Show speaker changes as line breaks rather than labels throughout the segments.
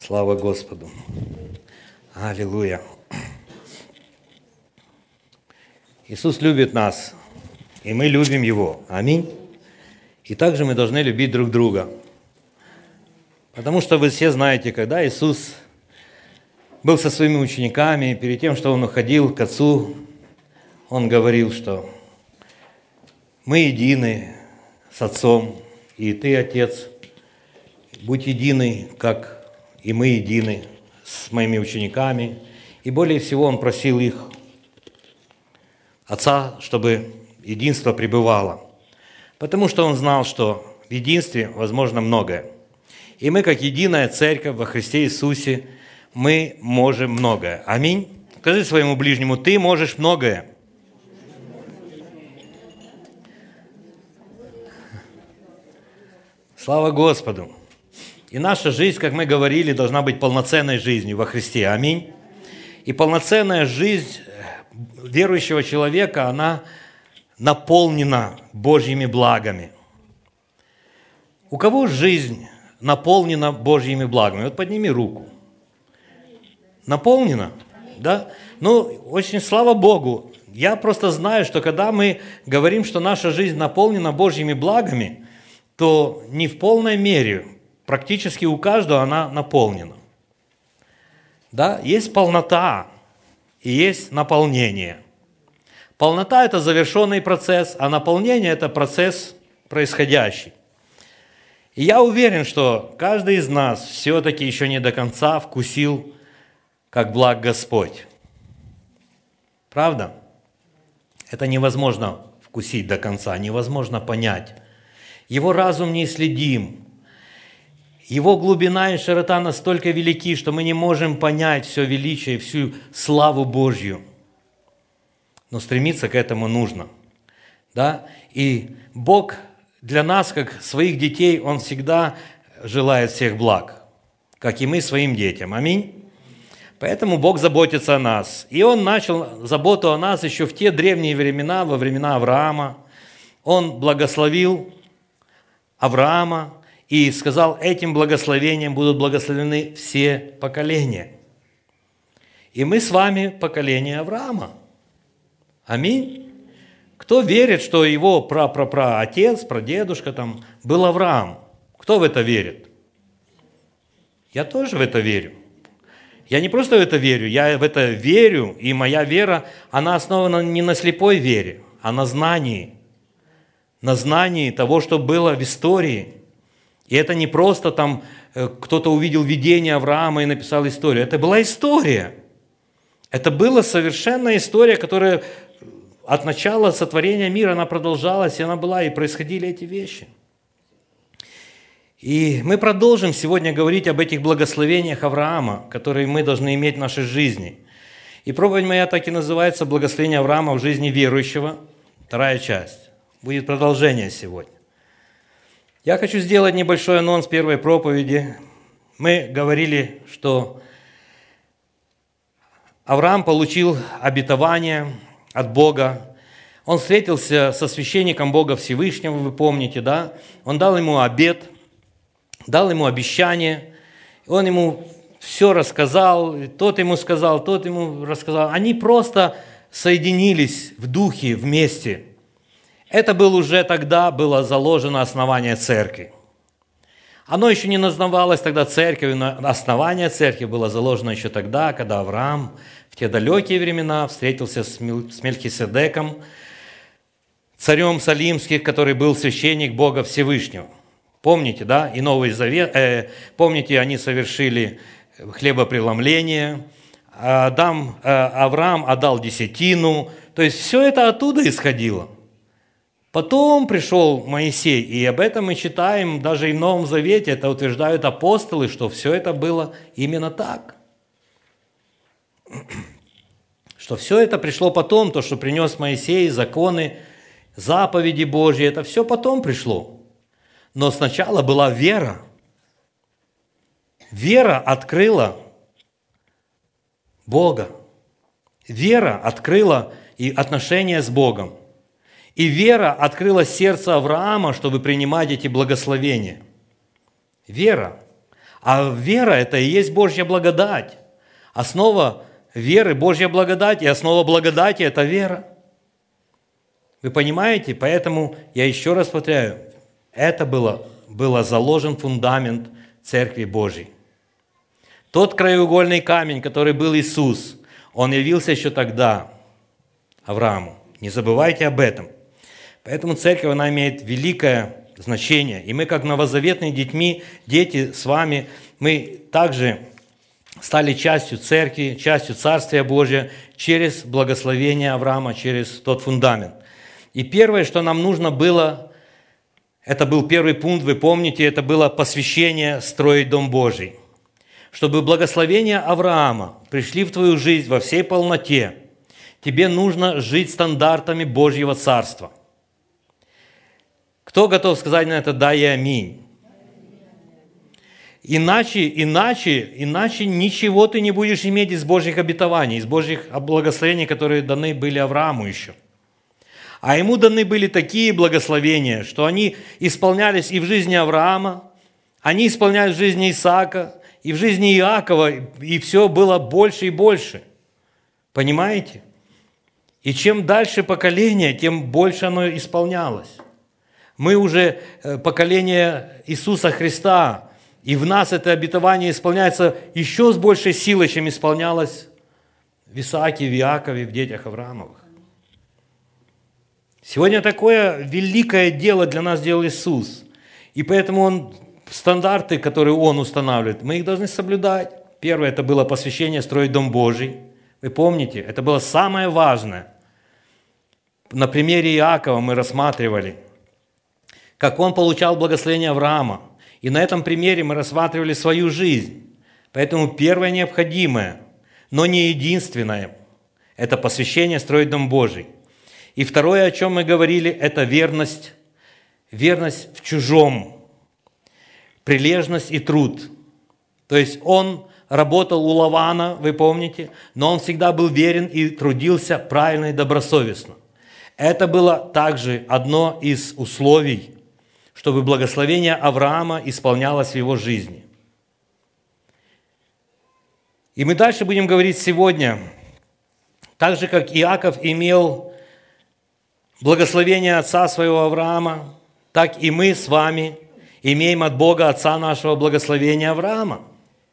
Слава Господу! Аллилуйя! Иисус любит нас, и мы любим Его. Аминь. И также мы должны любить друг друга. Потому что вы все знаете, когда Иисус был со своими учениками, перед тем, что Он уходил к Отцу, Он говорил, что мы едины с Отцом, и Ты, Отец, будь единый, как и мы едины с моими учениками. И более всего Он просил их, Отца, чтобы единство пребывало. Потому что Он знал, что в единстве возможно многое. И мы, как единая церковь во Христе Иисусе, мы можем многое. Аминь. Скажи своему ближнему: ты можешь многое. Слава Господу! И наша жизнь, как мы говорили, должна быть полноценной жизнью во Христе. Аминь. И полноценная жизнь верующего человека, она наполнена Божьими благами. У кого жизнь наполнена Божьими благами? Вот подними руку. Наполнена? Да? Ну, очень слава Богу. Я просто знаю, что когда мы говорим, что наша жизнь наполнена Божьими благами, то не в полной мере, практически у каждого она наполнена. Да? Есть полнота и есть наполнение. Полнота – это завершенный процесс, а наполнение – это процесс происходящий. И я уверен, что каждый из нас все-таки еще не до конца вкусил, как благ Господь. Правда? Это невозможно вкусить до конца, невозможно понять. Его разум неисследим. Его глубина и широта настолько велики, что мы не можем понять все величие и всю славу Божью. Но стремиться к этому нужно. Да? И Бог для нас, как своих детей, Он всегда желает всех благ, как и мы своим детям. Аминь. Поэтому Бог заботится о нас. И Он начал заботу о нас еще в те древние времена, во времена Авраама. Он благословил Авраама и сказал: этим благословением будут благословены все поколения. И мы с вами поколение Авраама. Аминь. Кто верит, что его отец, прадедушка там был Авраам? Кто в это верит? Я тоже в это верю. Я не просто в это верю, я в это верю, и моя вера, она основана не на слепой вере, а на знании того, что было в истории. И это не просто там кто-то увидел видение Авраама и написал историю. Это была история. Это была совершенная история, которая от начала сотворения мира, она продолжалась, и она была, и происходили эти вещи. И мы продолжим сегодня говорить об этих благословениях Авраама, которые мы должны иметь в нашей жизни. И проповедь моя так и называется «Благословение Авраама в жизни верующего». Вторая часть. Будет продолжение сегодня. Я хочу сделать небольшой анонс первой проповеди. Мы говорили, что Авраам получил обетование от Бога. Он встретился со священником Бога Всевышнего, вы помните, да? Он дал ему обет, дал ему обещание. Он ему все рассказал, тот ему сказал, тот ему рассказал. Они просто соединились в духе вместе. Это было заложено основание церкви. Оно еще не называлось тогда церковью, но основание церкви было заложено еще тогда, когда Авраам в те далекие времена встретился с Мелхиседеком, царем Салимским, который был священник Бога Всевышнего. Помните, да? И Новый Завет, помните, они совершили хлебопреломление, Авраам отдал десятину, то есть все это оттуда исходило. Потом пришел Моисей, и об этом мы читаем даже и в Новом Завете, это утверждают апостолы, что все это было именно так. Что все это пришло потом, то, что принес Моисей, законы, заповеди Божьи, это все потом пришло. Но сначала была вера. Вера открыла Бога. Вера открыла и отношения с Богом. И вера открыла сердце Авраама, чтобы принимать эти благословения. Вера. А вера – это и есть Божья благодать. Основа веры – Божья благодать, и основа благодати – это вера. Вы понимаете? Поэтому я еще раз повторяю, это был заложен фундамент Церкви Божьей. Тот краеугольный камень, который был Иисус, он явился еще тогда Аврааму. Не забывайте об этом. Поэтому церковь, она имеет великое значение. И мы, как новозаветные дети с вами, мы также стали частью церкви, частью Царствия Божия через благословение Авраама, через тот фундамент. И первое, что нам нужно было, это был первый пункт, вы помните, это было посвящение строить Дом Божий. Чтобы благословения Авраама пришли в твою жизнь во всей полноте, тебе нужно жить стандартами Божьего Царства. Кто готов сказать на это «да» и «аминь»? Иначе ничего ты не будешь иметь из Божьих обетований, из Божьих благословений, которые даны были Аврааму еще. А ему даны были такие благословения, что они исполнялись и в жизни Авраама, они исполнялись в жизни Исаака, и в жизни Иакова, и все было больше и больше. Понимаете? И чем дальше поколение, тем больше оно исполнялось. Мы уже поколение Иисуса Христа, и в нас это обетование исполняется еще с большей силой, чем исполнялось в Исааке, в Иакове, в детях Авраамовых. Сегодня такое великое дело для нас сделал Иисус. И поэтому стандарты, которые Он устанавливает, мы их должны соблюдать. Первое, это было посвящение строить Дом Божий. Вы помните, это было самое важное. На примере Иакова мы рассматривали, как он получал благословение Авраама. И на этом примере мы рассматривали свою жизнь. Поэтому первое необходимое, но не единственное, это посвящение строить Дом Божий. И второе, о чем мы говорили, это верность в чужом, прилежность и труд. То есть он работал у Лавана, вы помните, но он всегда был верен и трудился правильно и добросовестно. Это было также одно из условий, чтобы благословение Авраама исполнялось в его жизни. И мы дальше будем говорить сегодня, так же, как Иаков имел благословение отца своего Авраама, так и мы с вами имеем от Бога отца нашего благословения Авраама.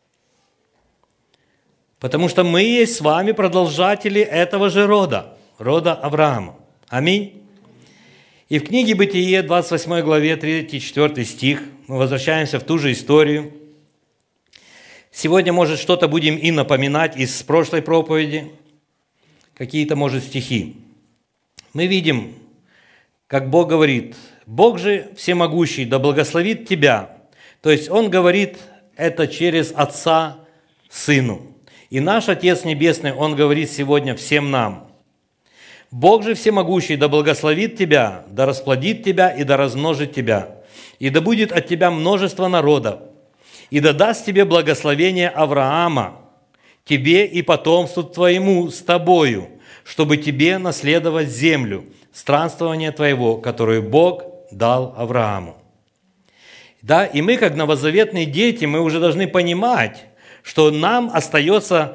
Потому что мы есть с вами продолжатели этого же рода Авраама. Аминь. И в книге Бытие, 28 главе, 3-4 стих, мы возвращаемся в ту же историю. Сегодня, может, что-то будем и напоминать из прошлой проповеди, какие-то, может, стихи. Мы видим, как Бог говорит, «Бог же всемогущий, да благословит тебя». То есть Он говорит это через Отца Сыну. И наш Отец Небесный, Он говорит сегодня всем нам, «Бог же всемогущий, да благословит тебя, да расплодит тебя и да размножит тебя, и да будет от тебя множество народов, и да даст тебе благословение Авраама, тебе и потомству твоему с тобою, чтобы тебе наследовать землю, странствование твоего, которое Бог дал Аврааму». Да, и мы, как новозаветные дети, мы уже должны понимать, что нам остается,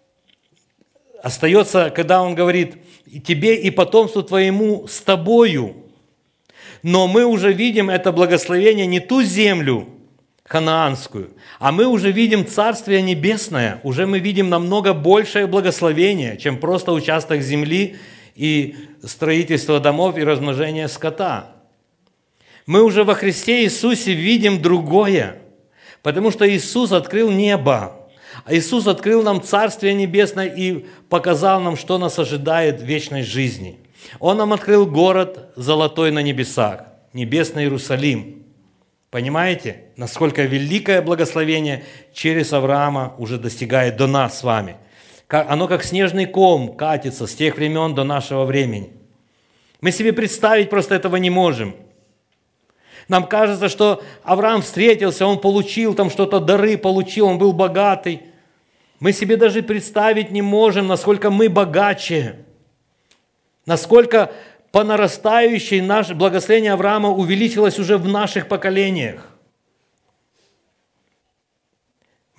когда Он говорит, «тебе и потомству твоему с тобою». Но мы уже видим это благословение не ту землю ханаанскую, а мы уже видим Царствие Небесное, уже мы видим намного большее благословение, чем просто участок земли и строительство домов и размножение скота. Мы уже во Христе Иисусе видим другое, потому что Иисус открыл небо, а Иисус открыл нам Царствие Небесное и показал нам, что нас ожидает в вечной жизни. Он нам открыл город золотой на небесах, небесный Иерусалим. Понимаете, насколько великое благословение через Авраама уже достигает до нас с вами. Оно как снежный ком катится с тех времен до нашего времени. Мы себе представить просто этого не можем. Нам кажется, что Авраам встретился, он получил там что-то, дары получил, он был богатый. Мы себе даже представить не можем, насколько мы богаче, насколько по нарастающей наше благословение Авраама увеличилось уже в наших поколениях.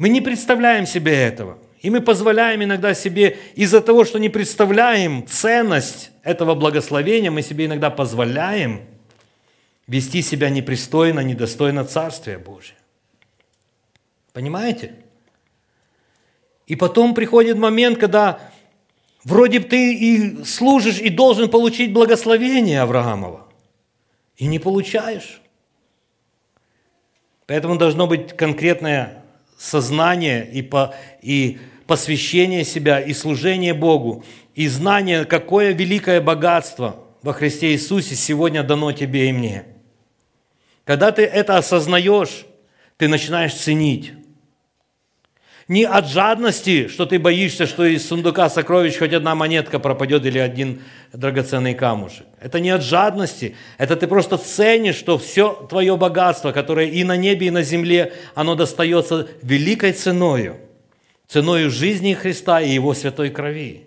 Мы не представляем себе этого. И мы позволяем иногда себе, из-за того, что не представляем ценность этого благословения, мы себе иногда позволяем вести себя непристойно, недостойно Царствия Божия. Понимаете? И потом приходит момент, когда вроде бы ты и служишь, и должен получить благословение Авраамова, и не получаешь. Поэтому должно быть конкретное сознание и посвящение себя, и служение Богу, и знание, какое великое богатство во Христе Иисусе сегодня дано тебе и мне. Когда ты это осознаешь, ты начинаешь ценить. Не от жадности, что ты боишься, что из сундука сокровищ хоть одна монетка пропадет или один драгоценный камушек. Это не от жадности, это ты просто ценишь, что все твое богатство, которое и на небе, и на земле, оно достается великой ценою жизни Христа и Его святой крови.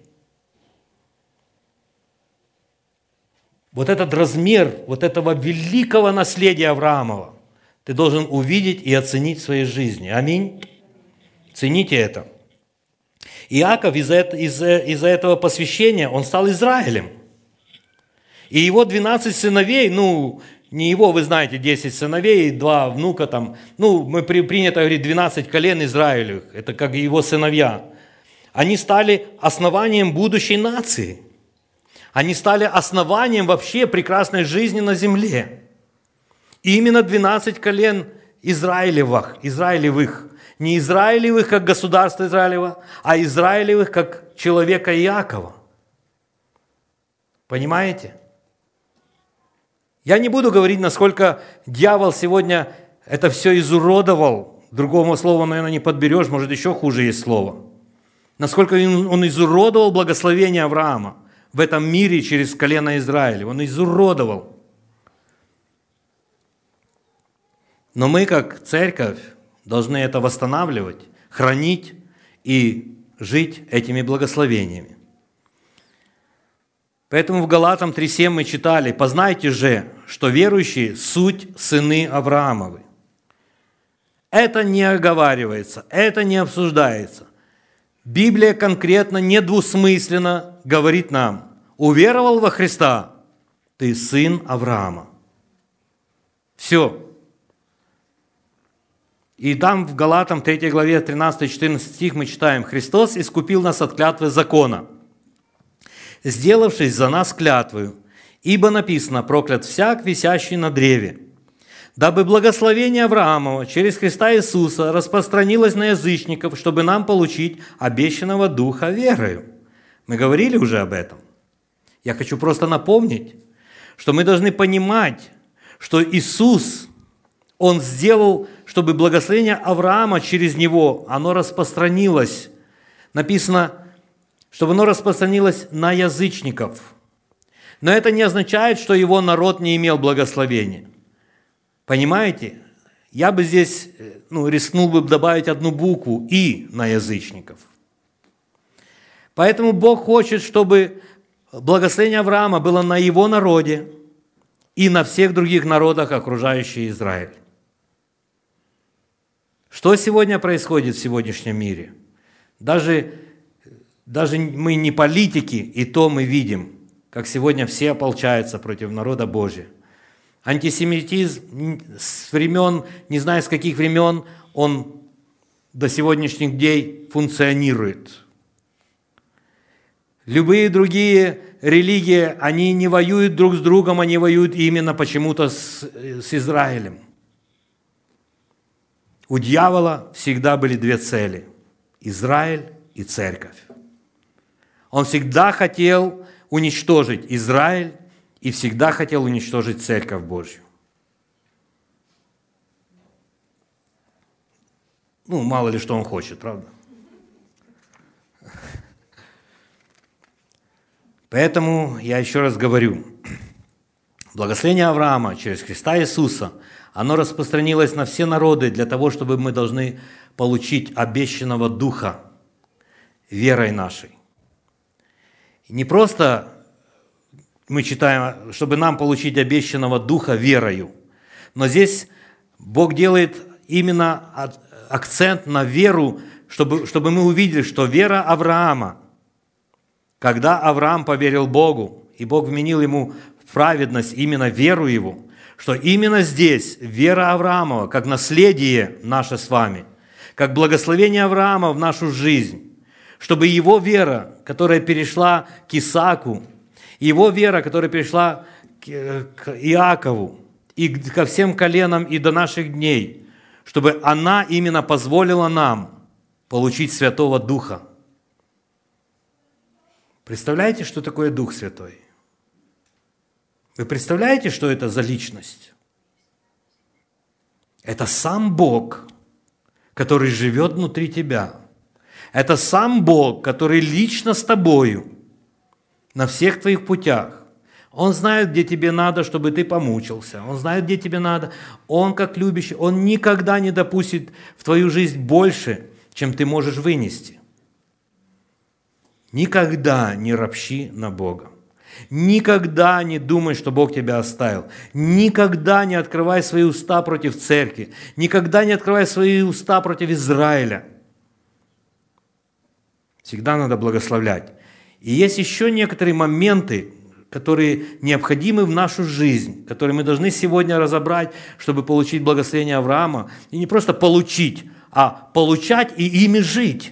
Вот этот размер вот этого великого наследия Авраамова ты должен увидеть и оценить в своей жизни. Аминь. Цените это. Иаков из-за этого посвящения, он стал Израилем. И его 12 сыновей, не его, вы знаете, 10 сыновей, 2 внука там, принято говорить 12 колен Израилевых, это как его сыновья. Они стали основанием будущей нации. Они стали основанием вообще прекрасной жизни на земле. И именно 12 колен Израилевых. Не Израилевых, как государство Израилева, а Израилевых, как человека Иакова. Понимаете? Я не буду говорить, насколько дьявол сегодня это все изуродовал. Другого слова, наверное, не подберешь, может, еще хуже есть слово. Насколько он изуродовал благословение Авраама в этом мире через колено Израиля. Он изуродовал. Но мы, как церковь, должны это восстанавливать, хранить и жить этими благословениями. Поэтому в Галатам 3:7 мы читали: «Познайте же, что верующие – суть сыны Авраамовы». Это не оговаривается, это не обсуждается. Библия конкретно, недвусмысленно говорит нам: уверовал во Христа, ты сын Авраама. Все. И там в Галатам 3 главе 13-14 стих мы читаем: «Христос искупил нас от клятвы закона, сделавшись за нас клятвою, ибо написано: проклят всяк, висящий на древе, дабы благословение Авраамова через Христа Иисуса распространилось на язычников, чтобы нам получить обещанного Духа верою». Мы говорили уже об этом. Я хочу просто напомнить, что мы должны понимать, что Иисус, Он сделал, чтобы благословение Авраама через Него, оно распространилось. Написано, чтобы оно распространилось на язычников. Но это не означает, что его народ не имел благословения. Понимаете? Я бы здесь рискнул бы добавить одну букву «и» на язычников. Поэтому Бог хочет, чтобы благословение Авраама было на его народе и на всех других народах, окружающих Израиль. Что сегодня происходит в сегодняшнем мире? Даже мы не политики, и то мы видим, как сегодня все ополчаются против народа Божия. Антисемитизм с времен, не знаю с каких времен, он до сегодняшних дней функционирует. Любые другие религии, они не воюют друг с другом, они воюют именно почему-то с Израилем. У дьявола всегда были две цели – Израиль и церковь. Он всегда хотел уничтожить Израиль и всегда хотел уничтожить церковь Божью. Мало ли что он хочет, правда? Поэтому я еще раз говорю, благословение Авраама через Христа Иисуса, оно распространилось на все народы для того, чтобы мы должны получить обещанного Духа верой нашей. И не просто мы читаем, чтобы нам получить обещанного Духа верою, но здесь Бог делает именно акцент на веру, чтобы мы увидели, что вера Авраама, когда Авраам поверил Богу, и Бог вменил ему в праведность именно веру его, что именно здесь вера Авраамова, как наследие наше с вами, как благословение Авраама в нашу жизнь, чтобы его вера, которая перешла к Исааку, его вера, которая перешла к Иакову и ко всем коленам и до наших дней, чтобы она именно позволила нам получить Святого Духа. Представляете, что такое Дух Святой? Вы представляете, что это за личность? Это сам Бог, который живет внутри тебя. Это сам Бог, который лично с тобою на всех твоих путях. Он знает, где тебе надо, чтобы ты помучился. Он знает, где тебе надо. Он, как любящий, Он никогда не допустит в твою жизнь больше, чем ты можешь вынести. Никогда не ропщи на Бога. Никогда не думай, что Бог тебя оставил. Никогда не открывай свои уста против церкви. Никогда не открывай свои уста против Израиля. Всегда надо благословлять. И есть еще некоторые моменты, которые необходимы в нашу жизнь, которые мы должны сегодня разобрать, чтобы получить благословение Авраама. И не просто получить, а получать и ими жить.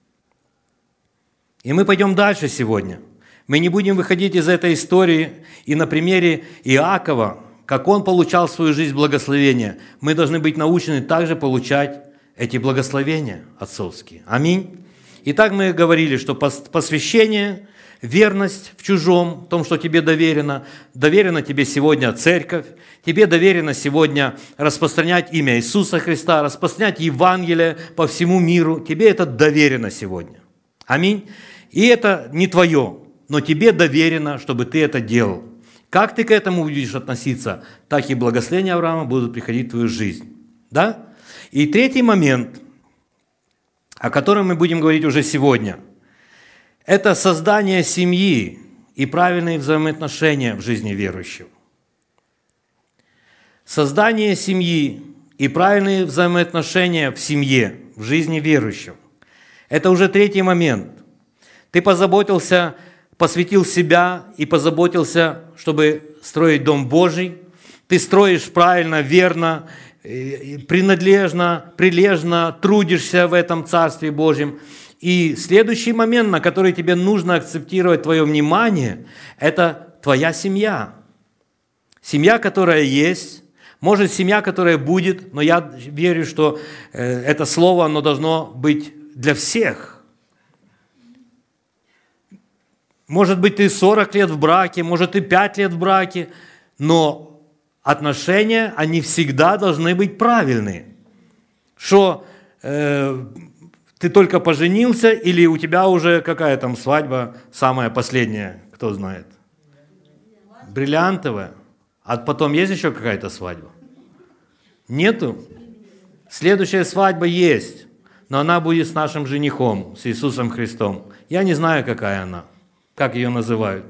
И мы пойдем дальше сегодня. Мы не будем выходить из этой истории и на примере Иакова, как он получал в свою жизнь благословения. Мы должны быть научены также получать эти благословения отцовские. Аминь. Итак, мы говорили, что посвящение, верность в чужом, в том, что тебе доверено. Доверена тебе сегодня церковь, тебе доверено сегодня распространять имя Иисуса Христа, распространять Евангелие по всему миру. Тебе это доверено сегодня. Аминь. И это не твое, но тебе доверено, чтобы ты это делал. Как ты к этому будешь относиться, так и благословения Авраама будут приходить в твою жизнь. Да? И третий момент, о котором мы будем говорить уже сегодня, это создание семьи и правильные взаимоотношения в жизни верующего. Создание семьи и правильные взаимоотношения в семье, в жизни верующего. Это уже третий момент. Ты позаботился, посвятил себя и позаботился, чтобы строить Дом Божий. Ты строишь правильно, верно, прилежно трудишься в этом Царстве Божьем. И следующий момент, на который тебе нужно акцентировать твое внимание, это твоя семья. Семья, которая есть, может, семья, которая будет, но я верю, что это слово, оно должно быть для всех. Может быть, ты 40 лет в браке, может, ты 5 лет в браке, но отношения, они всегда должны быть правильные. Что ты только поженился или у тебя уже какая там свадьба, самая последняя, кто знает? Бриллиантовая. А потом есть еще какая-то свадьба? Нету? Следующая свадьба есть, но она будет с нашим женихом, с Иисусом Христом. Я не знаю, какая она. Как ее называют?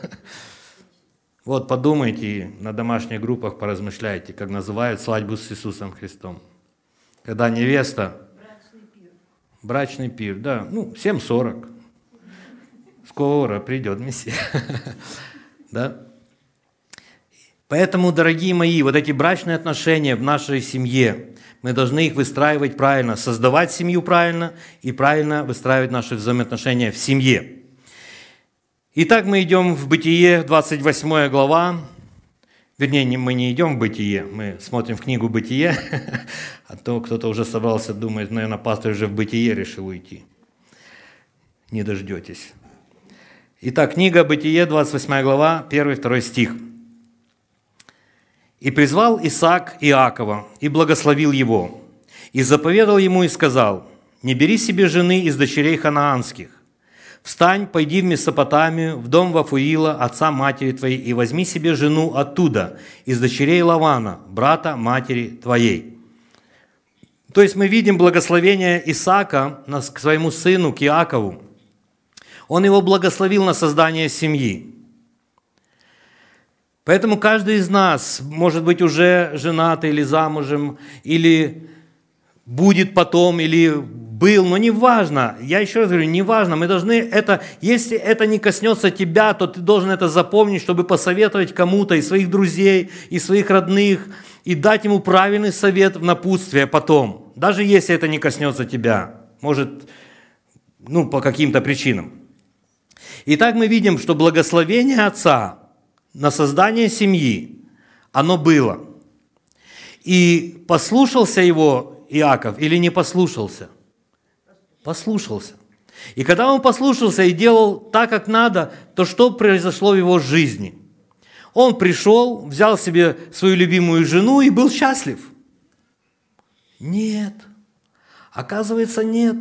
Вот подумайте, на домашних группах поразмышляйте, как называют свадьбу с Иисусом Христом. Когда невеста... Брачный пир, да, 7:40. Скоро придет Мессия. Да? Поэтому, дорогие мои, вот эти брачные отношения в нашей семье, мы должны их выстраивать правильно, создавать семью правильно и правильно выстраивать наши взаимоотношения в семье. Итак, мы идем в Бытие, 28 глава. Вернее, мы не идем в Бытие, мы смотрим в книгу Бытие, а то кто-то уже собрался, думает, наверное, пастор уже в Бытие решил уйти. Не дождетесь. Итак, книга Бытие, 28 глава, 1-2 стих. «И призвал Исаак Иакова, и благословил его, и заповедал ему и сказал, не бери себе жены из дочерей ханаанских, встань, пойди в Месопотамию, в дом Вафуила, отца матери твоей, и возьми себе жену оттуда, из дочерей Лавана, брата матери твоей». То есть мы видим благословение Исаака к своему сыну, к Иакову. Он его благословил на создание семьи. Поэтому каждый из нас, может быть, уже женат или замужем, или будет потом или был, но не важно. Я еще раз говорю, не важно. Мы должны это, если это не коснется тебя, то ты должен это запомнить, чтобы посоветовать кому-то из своих друзей, из своих родных, и дать ему правильный совет в напутствие потом. Даже если это не коснется тебя. Может, по каким-то причинам. Итак, мы видим, что благословение Отца на создание семьи, оно было. И послушался его Иаков или не послушался? Послушался. И когда он послушался и делал так, как надо, то что произошло в его жизни? Он пришел, взял себе свою любимую жену и был счастлив? Нет. Оказывается, нет.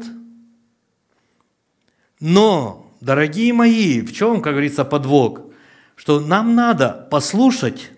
Но, дорогие мои, в чем, как говорится, подвох? Что нам надо послушать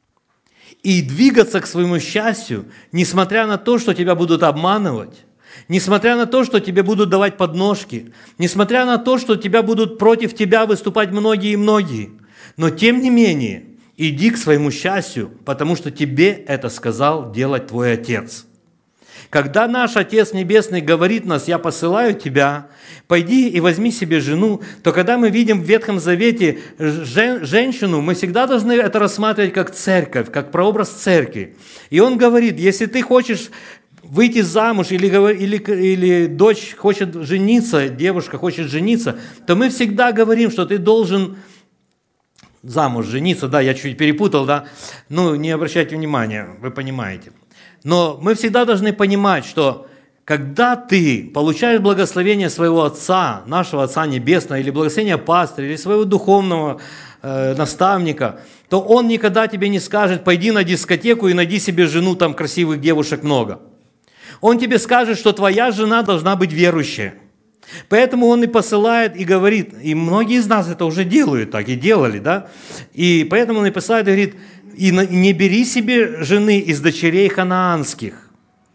и двигаться к своему счастью, несмотря на то, что тебя будут обманывать, несмотря на то, что тебе будут давать подножки, несмотря на то, что будут против тебя выступать многие и многие. Но тем не менее, иди к своему счастью, потому что тебе это сказал делать твой Отец. Когда наш Отец Небесный говорит нас: «Я посылаю тебя, пойди и возьми себе жену», то когда мы видим в Ветхом Завете женщину, мы всегда должны это рассматривать как церковь, как прообраз церкви. И он говорит: если ты хочешь выйти замуж или дочь хочет жениться, девушка хочет жениться, то мы всегда говорим, что ты должен замуж жениться. Да, я чуть перепутал, да. Не обращайте внимания, вы понимаете. Но мы всегда должны понимать, что когда ты получаешь благословение своего Отца, нашего Отца Небесного, или благословение пастыря, или своего духовного наставника, то Он никогда тебе не скажет: пойди на дискотеку и найди себе жену, там красивых девушек много. Он тебе скажет, что твоя жена должна быть верующая. Поэтому Он и посылает, и говорит, и многие из нас это уже делают так, и делали, да? И поэтому Он и посылает, и говорит: и не бери себе жены из дочерей ханаанских.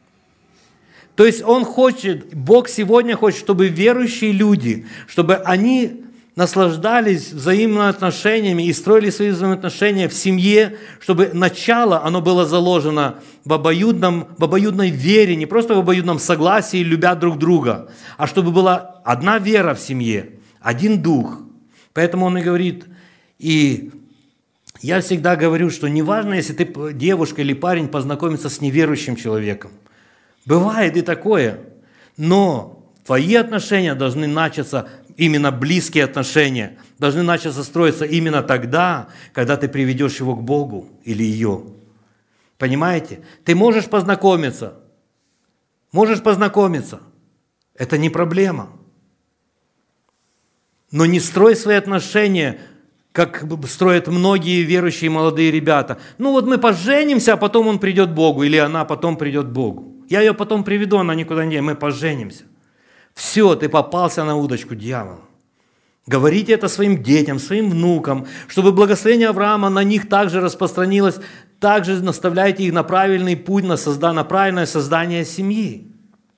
То есть Бог сегодня хочет, чтобы верующие люди, чтобы они наслаждались взаимоотношениями и строили свои взаимоотношения в семье, чтобы начало, оно было заложено в обоюдной вере, не просто в обоюдном согласии, любя друг друга, а чтобы была одна вера в семье, один дух. Поэтому Он и говорит, и я всегда говорю, что неважно, если ты, девушка или парень, познакомится с неверующим человеком. Бывает и такое. Но твои отношения должны начаться, именно близкие отношения, должны начаться строиться именно тогда, когда ты приведешь его к Богу или ее. Понимаете? Ты можешь познакомиться. Это не проблема. Но не строй свои отношения, как строят многие верующие молодые ребята. Мы поженимся, а потом он придет к Богу, или она потом придет к Богу. Я ее потом приведу, она никуда не идет, мы поженимся. Все, ты попался на удочку дьявола. Говорите это своим детям, своим внукам, чтобы благословение Авраама на них также распространилось, также наставляйте их на правильный путь, на правильное создание семьи.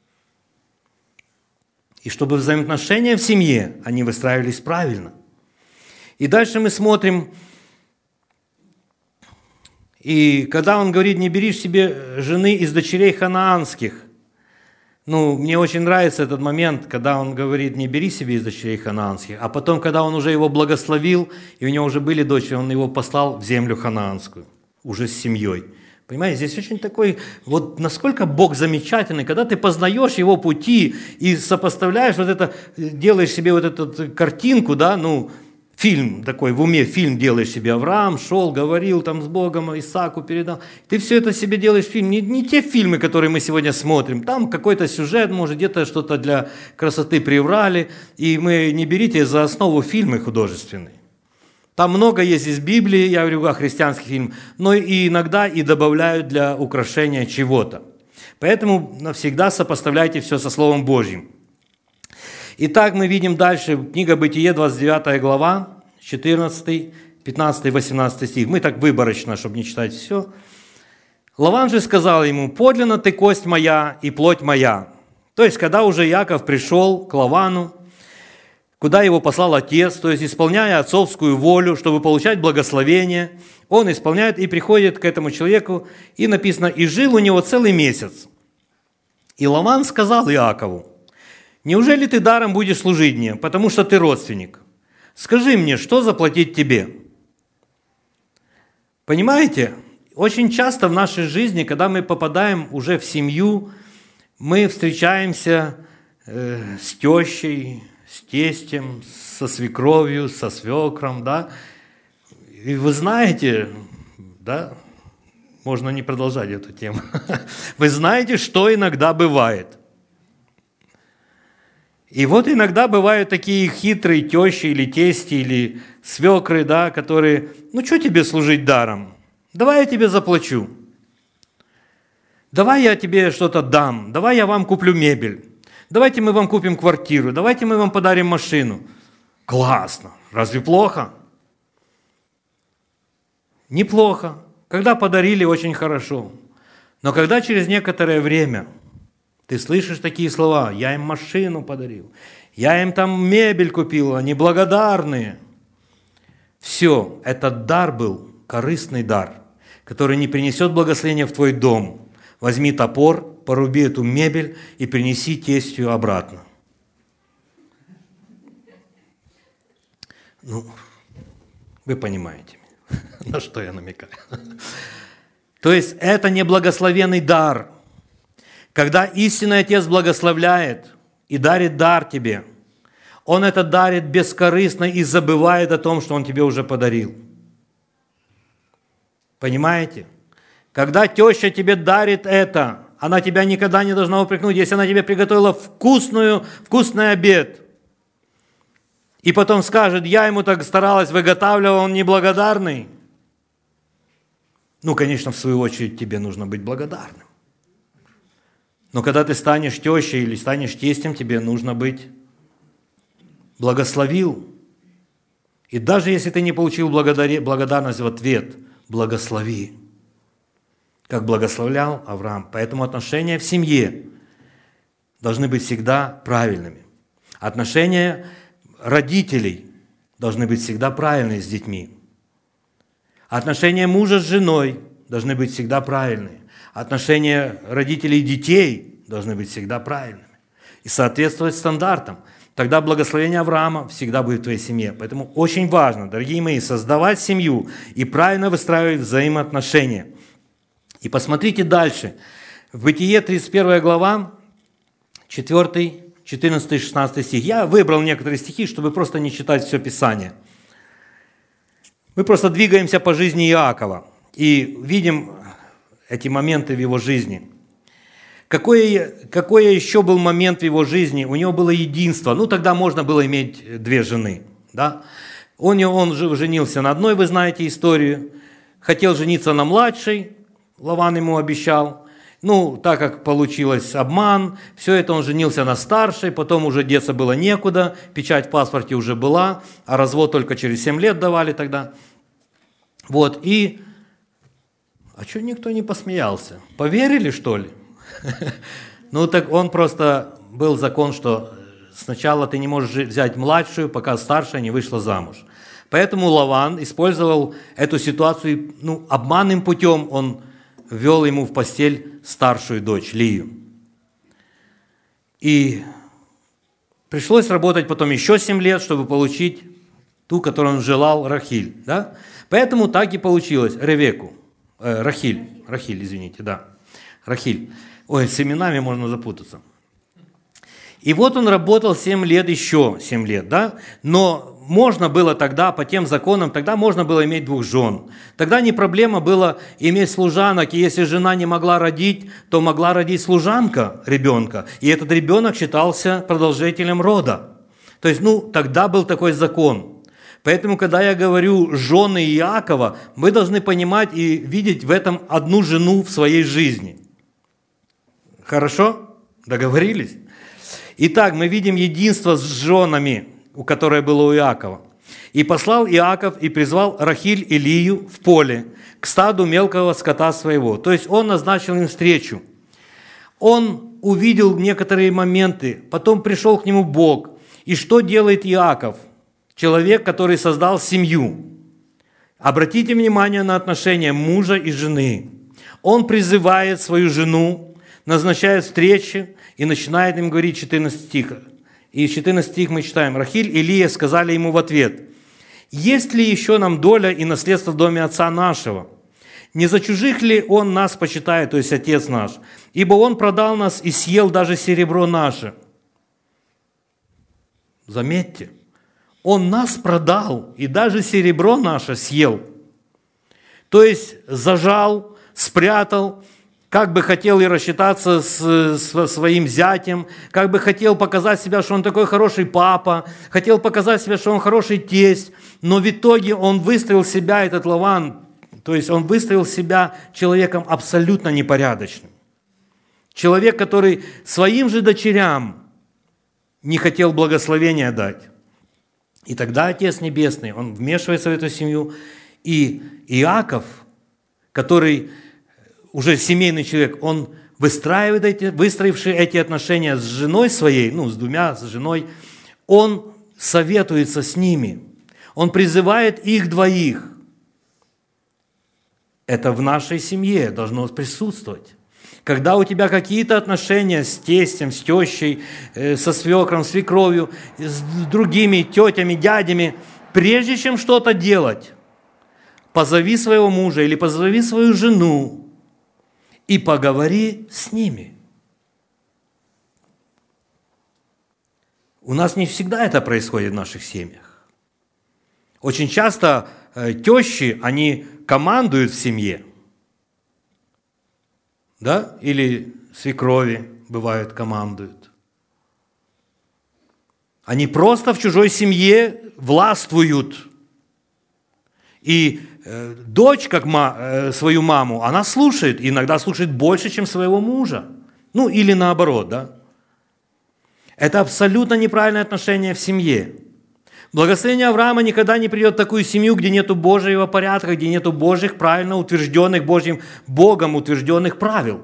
И чтобы взаимоотношения в семье, они выстраивались правильно. И дальше мы смотрим, и когда он говорит: не бери себе жены из дочерей ханаанских. Мне очень нравится этот момент, когда он говорит: не бери себе из дочерей ханаанских. А потом, когда он уже его благословил, и у него уже были дочери, он его послал в землю ханаанскую, уже с семьей. Понимаете, здесь очень такой, насколько Бог замечательный, когда ты познаешь Его пути и сопоставляешь делаешь себе эту картинку, да, фильм такой, в уме фильм делаешь себе. Авраам шел, говорил там с Богом, Исааку передал. Ты все это себе делаешь фильм. Не те фильмы, которые мы сегодня смотрим. Там какой-то сюжет, может, где-то что-то для красоты приврали. И мы не берите за основу фильмы художественные. Там много есть из Библии, я говорю о христианских фильмах, но и иногда и добавляют для украшения чего-то. Поэтому навсегда сопоставляйте все со Словом Божьим. Итак, мы видим дальше, книга Бытие, 29 глава, 14, 15, 18 стих. Мы так выборочно, чтобы не читать все. Лаван же сказал ему: «Подлинно ты кость моя и плоть моя». То есть, когда уже Иаков пришел к Лавану, куда его послал отец, то есть, исполняя отцовскую волю, чтобы получать благословение, он исполняет и приходит к этому человеку, и написано: «И жил у него целый месяц». И Лаван сказал Иакову: «Неужели ты даром будешь служить мне, потому что ты родственник? Скажи мне, что заплатить тебе?» Понимаете, очень часто в нашей жизни, когда мы попадаем уже в семью, мы встречаемся с тещей, с тестем, со свекровью, со свекром, да? И вы знаете, да, можно не продолжать эту тему, вы знаете, что иногда бывает. И вот иногда бывают такие хитрые тещи или тести, или свекры, да, которые, ну что тебе служить даром? Давай я тебе заплачу. Давай я тебе что-то дам. Давай я вам куплю мебель. Давайте мы вам купим квартиру. Давайте мы вам подарим машину. Классно. Разве плохо? Неплохо. Когда подарили, очень хорошо. Но когда через некоторое время ты слышишь такие слова: я им машину подарил, я им там мебель купил, они благодарные. Все, этот дар был корыстный дар, который не принесет благословения в твой дом. Возьми топор, поруби эту мебель и принеси тестью обратно. Ну, вы понимаете, на что я намекаю. То есть это не благословенный дар. Когда истинный Отец благословляет и дарит дар тебе, Он это дарит бескорыстно и забывает о том, что Он тебе уже подарил. Понимаете? Когда теща тебе дарит это, она тебя никогда не должна упрекнуть, если она тебе приготовила вкусный обед. И потом скажет: я ему так старалась, выготавливала, он неблагодарный. Ну, конечно, в свою очередь тебе нужно быть благодарным. Но когда ты станешь тещей или станешь тестем, тебе нужно быть благословил. И даже если ты не получил благодарность в ответ, благослови, как благословлял Авраам. Поэтому отношения в семье должны быть всегда правильными. Отношения родителей должны быть всегда правильные с детьми. Отношения мужа с женой должны быть всегда правильные. Отношения родителей и детей должны быть всегда правильными. И соответствовать стандартам. Тогда благословение Авраама всегда будет в твоей семье. Поэтому очень важно, дорогие мои, создавать семью и правильно выстраивать взаимоотношения. И посмотрите дальше. В Бытие 31 глава, 4, 14, 16 стих. Я выбрал некоторые стихи, чтобы просто не читать все Писание. Мы просто двигаемся по жизни Иакова и видим эти моменты в его жизни. Какой еще был момент в его жизни? У него было единство. Ну, тогда можно было иметь две жены. Да? Он женился на одной, вы знаете историю. Хотел жениться на младшей, Лаван ему обещал. Ну, так как получилось обман, все это он женился на старшей, потом уже деться было некуда, печать в паспорте уже была, а развод только через 7 лет давали тогда. Вот, и... А что никто не посмеялся? Поверили, что ли? Ну, так он просто... Был закон, что сначала ты не можешь взять младшую, пока старшая не вышла замуж. Поэтому Лаван использовал эту ситуацию, ну, обманным путем он ввел ему в постель старшую дочь, Лию. И пришлось работать потом еще 7 лет, чтобы получить ту, которую он желал, Рахиль. Да? Поэтому так и получилось, Рахиль, извините, да, Рахиль. Ой, с именами можно запутаться. И вот он работал 7 лет, еще 7 лет, да, но можно было тогда, по тем законам, тогда можно было иметь 2 жен. Тогда не проблема было иметь служанок, и если жена не могла родить, то могла родить служанка ребенка, и этот ребенок считался продолжителем рода. То есть, ну, тогда был такой закон. Поэтому, когда я говорю «жены Иакова», мы должны понимать и видеть в этом одну жену в своей жизни. Хорошо? Договорились? Итак, мы видим единство с женами, которое было у Иакова. «И послал Иаков и призвал Рахиль и Лию в поле, к стаду мелкого скота своего». То есть он назначил им встречу. Он увидел некоторые моменты, потом пришел к нему Бог. И что делает Иаков? Человек, который создал семью. Обратите внимание на отношения мужа и жены. Он призывает свою жену назначает встречи и начинает им говорить 14 стих. И 14 стих мы читаем. Рахиль и Лия сказали ему в ответ: «Есть ли еще нам доля и наследство в доме отца нашего? Не за чужих ли он нас почитает, то есть отец наш? Ибо он продал нас и съел даже серебро наше». Заметьте, он нас продал и даже серебро наше съел. То есть зажал, спрятал, как бы хотел и рассчитаться со своим зятем, как бы хотел показать себя, что он такой хороший папа, хотел показать себя, что он хороший тесть, но в итоге он выставил себя, этот Лаван, то есть он выставил себя человеком абсолютно непорядочным. Человек, который своим же дочерям не хотел благословения дать. И тогда Отец Небесный, он вмешивается в эту семью, и Иаков, который уже семейный человек, он выстроивший эти отношения с женой своей, с женой, он советуется с ними, он призывает их двоих. Это в нашей семье должно присутствовать. Когда у тебя какие-то отношения с тестем, с тещей, со свекром, свекровью, с другими тетями, дядями, прежде чем что-то делать, позови своего мужа или позови свою жену и поговори с ними. У нас не всегда это происходит в наших семьях. Очень часто тещи, они командуют в семье. Да? Или свекрови, бывают, командуют. Они просто в чужой семье властвуют. И дочь, как свою маму, она слушает, иногда слушает больше, чем своего мужа. Или наоборот, да? Это абсолютно неправильное отношение в семье. Благословение Авраама никогда не придет в такую семью, где нету Божьего порядка, где нету Божьих правильно утвержденных, Божьим Богом утвержденных правил.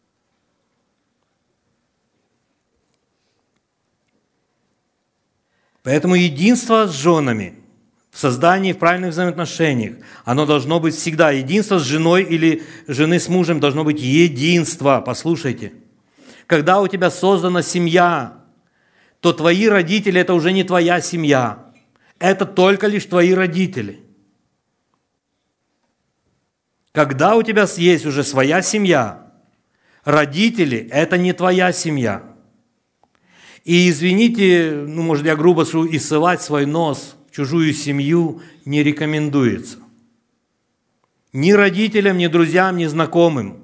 Поэтому единство с женами в создании, в правильных взаимоотношениях, оно должно быть всегда. Единство с женой или жены с мужем должно быть единство. Послушайте. Когда у тебя создана семья, то твои родители – это уже не твоя семья. Это только лишь твои родители. Когда у тебя есть уже своя семья, родители – это не твоя семья. И извините, может я грубо скажу, и ссылать свой нос в чужую семью не рекомендуется. Ни родителям, ни друзьям, ни знакомым.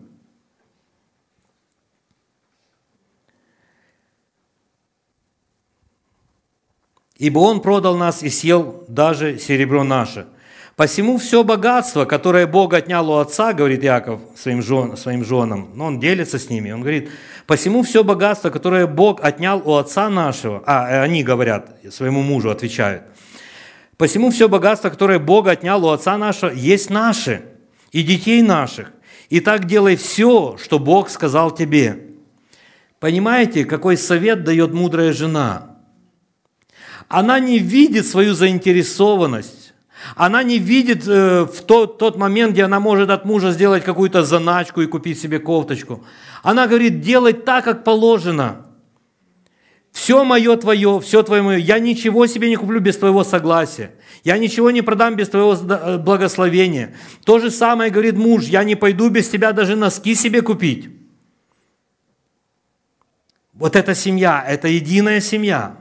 Ибо он продал нас и съел даже серебро наше. Посему все богатство, которое Бог отнял у отца, говорит Иаков своим женам, но он делится с ними, он говорит, посему все богатство, которое Бог отнял у отца нашего, они говорят, своему мужу отвечают, посему все богатство, которое Бог отнял у отца нашего, есть наше и детей наших. И так делай все, что Бог сказал тебе. Понимаете, какой совет дает мудрая жена? Она не видит свою заинтересованность. Она не видит в тот момент, где она может от мужа сделать какую-то заначку и купить себе кофточку. Она говорит, делай так, как положено. Все мое твое, все твое мое. Я ничего себе не куплю без твоего согласия. Я ничего не продам без твоего благословения. То же самое говорит муж, я не пойду без тебя даже носки себе купить. Вот эта семья, это единая семья.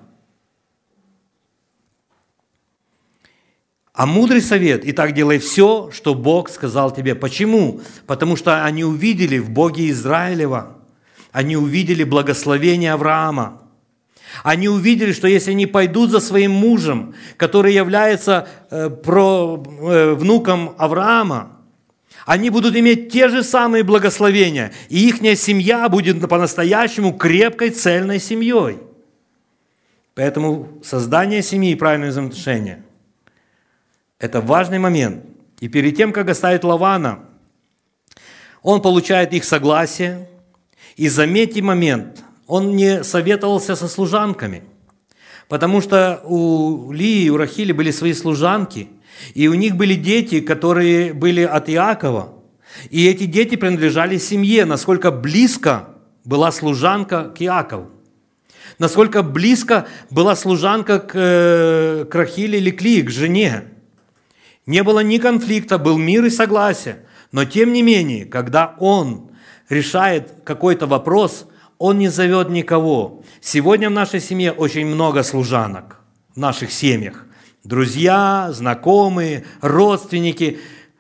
А мудрый совет, итак, делай все, что Бог сказал тебе. Почему? Потому что они увидели в Боге Израилева, они увидели благословение Авраама. Они увидели, что если они пойдут за своим мужем, который является внуком Авраама, они будут иметь те же самые благословения, и их семья будет по-настоящему крепкой, цельной семьей. Поэтому создание семьи и правильные взаимоотношения – это важный момент. И перед тем, как оставить Лавана, он получает их согласие. И заметьте момент, он не советовался со служанками, потому что у Лии и у Рахили были свои служанки, и у них были дети, которые были от Иакова. И эти дети принадлежали семье, насколько близко была служанка к Иакову. Насколько близко была служанка к Рахиле или к Лии, к жене. Не было ни конфликта, был мир и согласие. Но тем не менее, когда он решает какой-то вопрос, он не зовет никого. Сегодня в нашей семье очень много служанок, в наших семьях. Друзья, знакомые, родственники.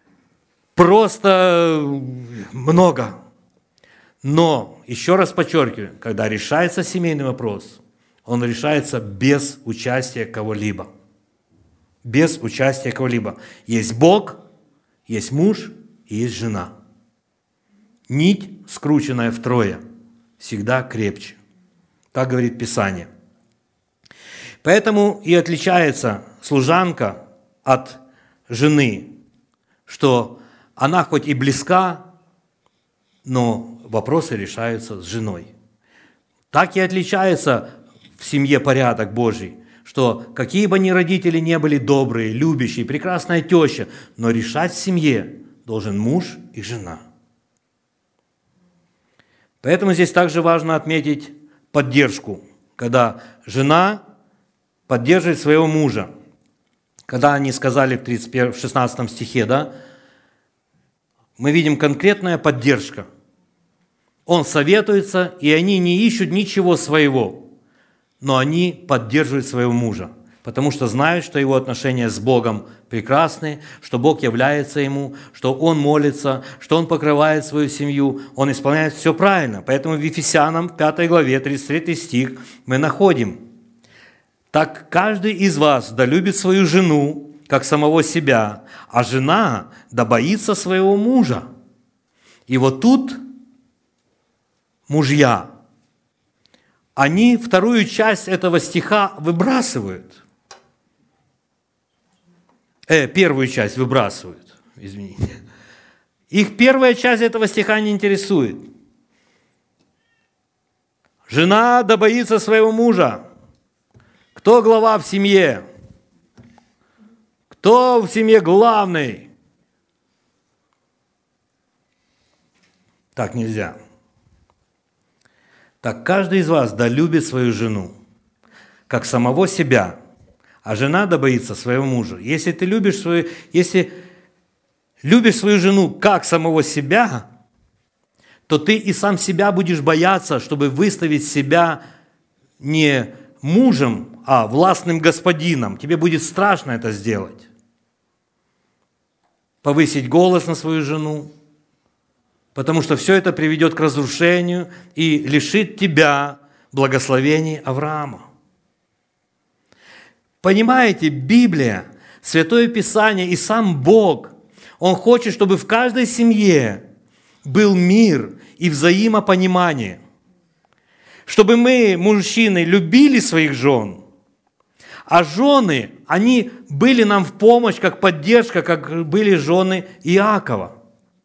Просто много. Но, еще раз подчеркиваю, когда решается семейный вопрос, он решается без участия кого-либо. Без участия кого-либо. Есть Бог, есть муж и есть жена. Нить, скрученная втрое, всегда крепче. Так говорит Писание. Поэтому и отличается служанка от жены, что она хоть и близка, но вопросы решаются с женой. Так и отличается в семье порядок Божий, что какие бы ни родители не были добрые, любящие, прекрасная теща, но решать в семье должен муж и жена. Поэтому здесь также важно отметить поддержку, когда жена поддерживает своего мужа. Когда они сказали в 16 стихе, да, мы видим конкретная поддержка. Он советуется, и они не ищут ничего своего, но они поддерживают своего мужа, потому что знают, что его отношения с Богом прекрасны, что Бог является ему, что он молится, что он покрывает свою семью, он исполняет все правильно. Поэтому в Ефесянам 5 главе 33 стих мы находим: «Так каждый из вас да любит свою жену, как самого себя, а жена да боится своего мужа». И вот тут мужья, они вторую часть этого стиха выбрасывают. Первую часть выбрасывают, извините. Их первая часть этого стиха не интересует. Жена да боится своего мужа. Кто глава в семье? Кто в семье главный? Так нельзя. Так каждый из вас да любит свою жену, как самого себя, а жена да боится своего мужа. Если ты любишь свою жену как самого себя, то ты и сам себя будешь бояться, чтобы выставить себя не мужем, а властным господином. Тебе будет страшно это сделать. Повысить голос на свою жену, потому что все это приведет к разрушению и лишит тебя благословений Авраама. Понимаете, Библия, Святое Писание и сам Бог, Он хочет, чтобы в каждой семье был мир и взаимопонимание. Чтобы мы, мужчины, любили своих жен, а жены, они были нам в помощь, как поддержка, как были жены Иакова.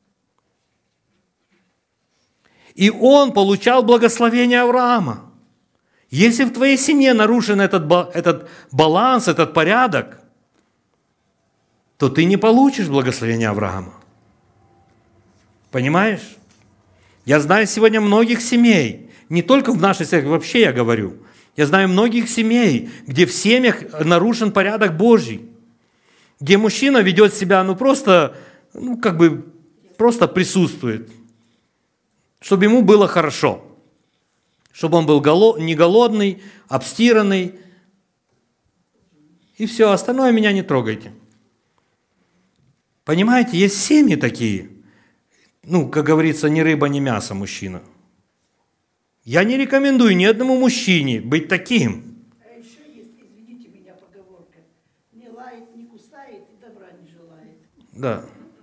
И он получал благословение Авраама. Если в твоей семье нарушен этот баланс, этот порядок, то ты не получишь благословения Авраама. Понимаешь? Я знаю сегодня многих семей, не только в нашей церкви, вообще я говорю, я знаю многих семей, где в семьях нарушен порядок Божий, где мужчина ведет себя, просто присутствует, чтобы ему было хорошо, чтобы он был не голодный, обстиранный, и все, остальное меня не трогайте. Понимаете, есть семьи такие, как говорится, ни рыба, ни мясо мужчина. Я не рекомендую ни одному мужчине быть таким.
А еще есть, извините меня, поговорка: не лает, не кусает и добра не желает.
Да.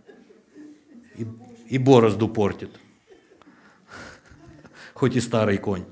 И борозду портит. Хоть и старый конь.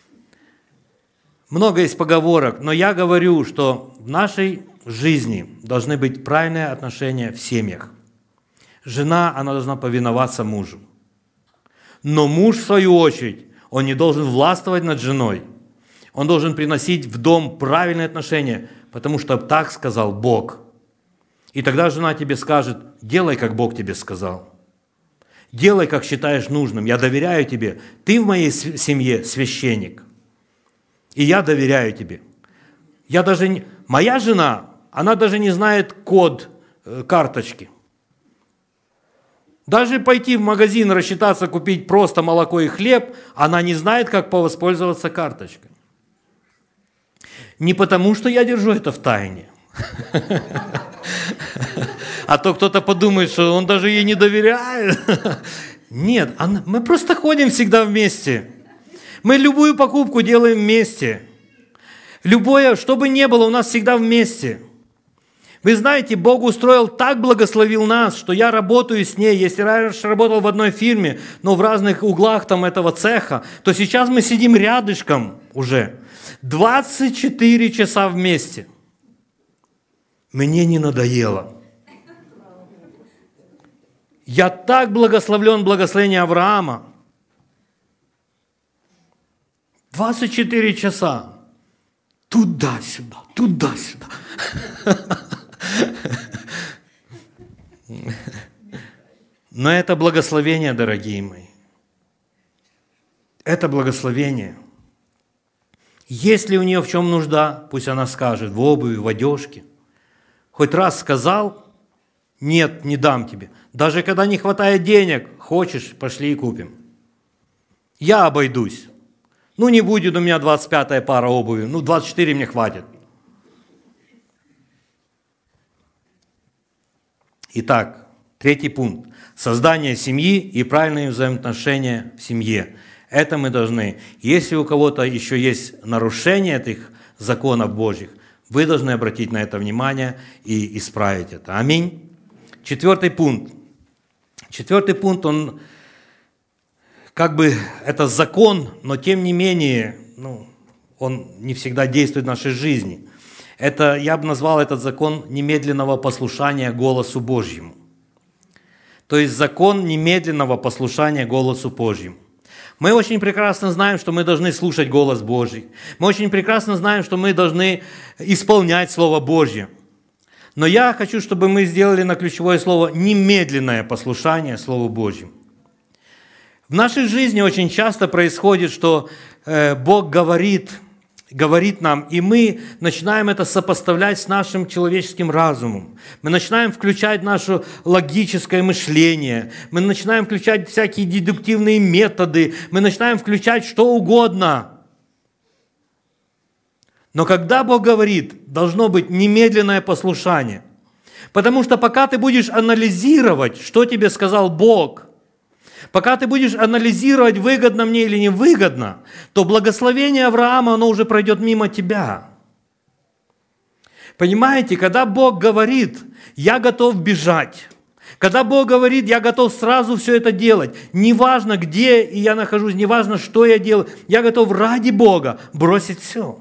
Много есть поговорок, но я говорю, что в нашей жизни должны быть правильные отношения в семьях. Жена, она должна повиноваться мужу. Но муж, в свою очередь, он не должен властвовать над женой. Он должен приносить в дом правильные отношения, потому что так сказал Бог. И тогда жена тебе скажет: делай, как Бог тебе сказал. Делай, как считаешь нужным. Я доверяю тебе. Ты в моей семье священник. И я доверяю тебе. Моя жена, она даже не знает код карточки. Даже пойти в магазин, рассчитаться, купить просто молоко и хлеб, она не знает, как воспользоваться карточкой. Не потому, что я держу это в тайне. А то кто-то подумает, что он даже ей не доверяет. Нет, мы просто ходим всегда вместе. Мы любую покупку делаем вместе. Любое, что бы ни было, у нас всегда вместе. Вы знаете, Бог устроил, так благословил нас, что я работаю с ней. Если раньше работал в одной фирме, но в разных углах там этого цеха, то сейчас мы сидим рядышком уже. 24 часа вместе. Мне не надоело. Я так благословлен благословением Авраама. 24 часа. Туда-сюда, туда-сюда. Но это благословение, дорогие мои. Это благословение. Если у нее в чем нужда, пусть она скажет, в обуви, в одежке. Хоть раз сказал, нет, не дам тебе. Даже когда не хватает денег, хочешь, пошли и купим. Я обойдусь. Не будет у меня 25-я пара обуви, 24 мне хватит. Итак, 3 пункт. Создание семьи и правильные взаимоотношения в семье. Это мы должны. Если у кого-то еще есть нарушение этих законов Божьих, вы должны обратить на это внимание и исправить это. Аминь. 4 пункт. 4 пункт, он это закон, но тем не менее, он не всегда действует в нашей жизни. Я бы назвал этот закон немедленного послушания голосу Божьему. То есть закон немедленного послушания голосу Божьему. Мы очень прекрасно знаем, что мы должны слушать голос Божий. Мы очень прекрасно знаем, что мы должны исполнять Слово Божье. Но я хочу, чтобы мы сделали на ключевое слово немедленное послушание Слову Божьему. В нашей жизни очень часто происходит, что Бог говорит нам, и мы начинаем это сопоставлять с нашим человеческим разумом. Мы начинаем включать наше логическое мышление, мы начинаем включать всякие дедуктивные методы, мы начинаем включать что угодно. Но когда Бог говорит, должно быть немедленное послушание. Потому что пока ты будешь анализировать, что тебе сказал Бог, пока ты будешь анализировать, выгодно мне или невыгодно, то благословение Авраама, оно уже пройдет мимо тебя. Понимаете, когда Бог говорит, я готов бежать, когда Бог говорит, я готов сразу все это делать, неважно, где я нахожусь, неважно, что я делаю, я готов ради Бога бросить все.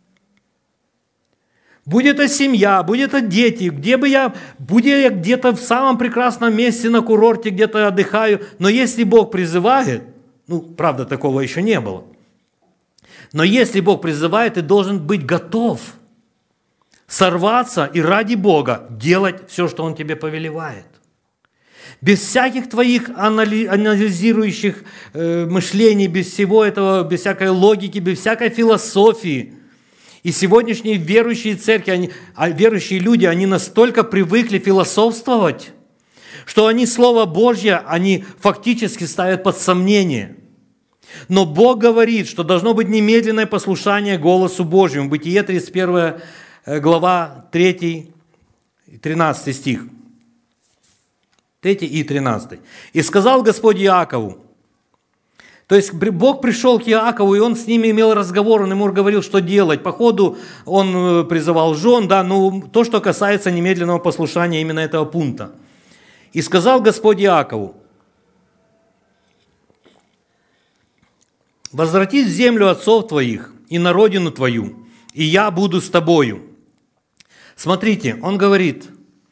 Будь это семья, будь это дети, будь я где-то в самом прекрасном месте на курорте, где-то отдыхаю, но если Бог призывает, правда, такого еще не было, но если Бог призывает, ты должен быть готов сорваться и ради Бога делать все, что Он тебе повелевает. Без всяких твоих анализирующих мышлений, без всего этого, без всякой логики, без всякой философии. И сегодняшние верующие церкви, верующие люди, они настолько привыкли философствовать, что они Слово Божье, они фактически ставят под сомнение. Но Бог говорит, что должно быть немедленное послушание голосу Божьему. Бытие 31 глава 3 и 13 стих. 3 и 13. «И сказал Господь Иакову». То есть Бог пришел к Иакову, и Он с ними имел разговор, Он ему говорил, что делать. По ходу Он призывал жен, то, что касается немедленного послушания именно этого пункта. «И сказал Господь Иакову, возвратись в землю отцов твоих и на родину твою, и я буду с тобою». Смотрите, он говорит,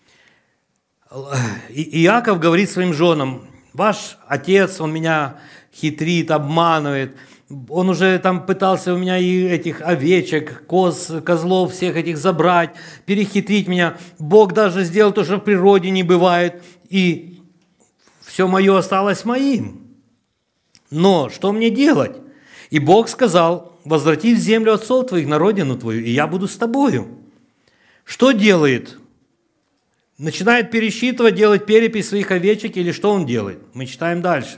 Иаков говорит своим женам, ваш отец, он меня хитрит, обманывает. Он уже там пытался у меня и этих овечек, козлов, всех этих забрать, перехитрить меня. Бог даже сделал то, что в природе не бывает. И все мое осталось моим. Но что мне делать? И Бог сказал: возврати в землю отцов твоих, на родину твою, и я буду с тобою. Что делает? Начинает пересчитывать, делать перепись своих овечек, или что он делает? Мы читаем дальше.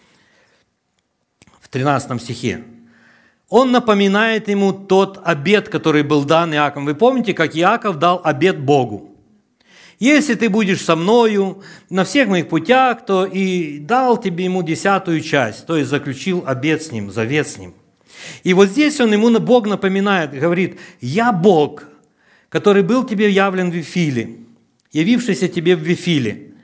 В 13 стихе. Он напоминает ему тот обет, который был дан Иаковом. Вы помните, как Иаков дал обет Богу? Если ты будешь со мною на всех моих путях, то и дал тебе ему 10-ю часть, то есть заключил обет с ним, завет с ним. И вот здесь Бог напоминает, говорит: я Бог, который был тебе явлен в Вифиле, явившийся тебе в Вифиле,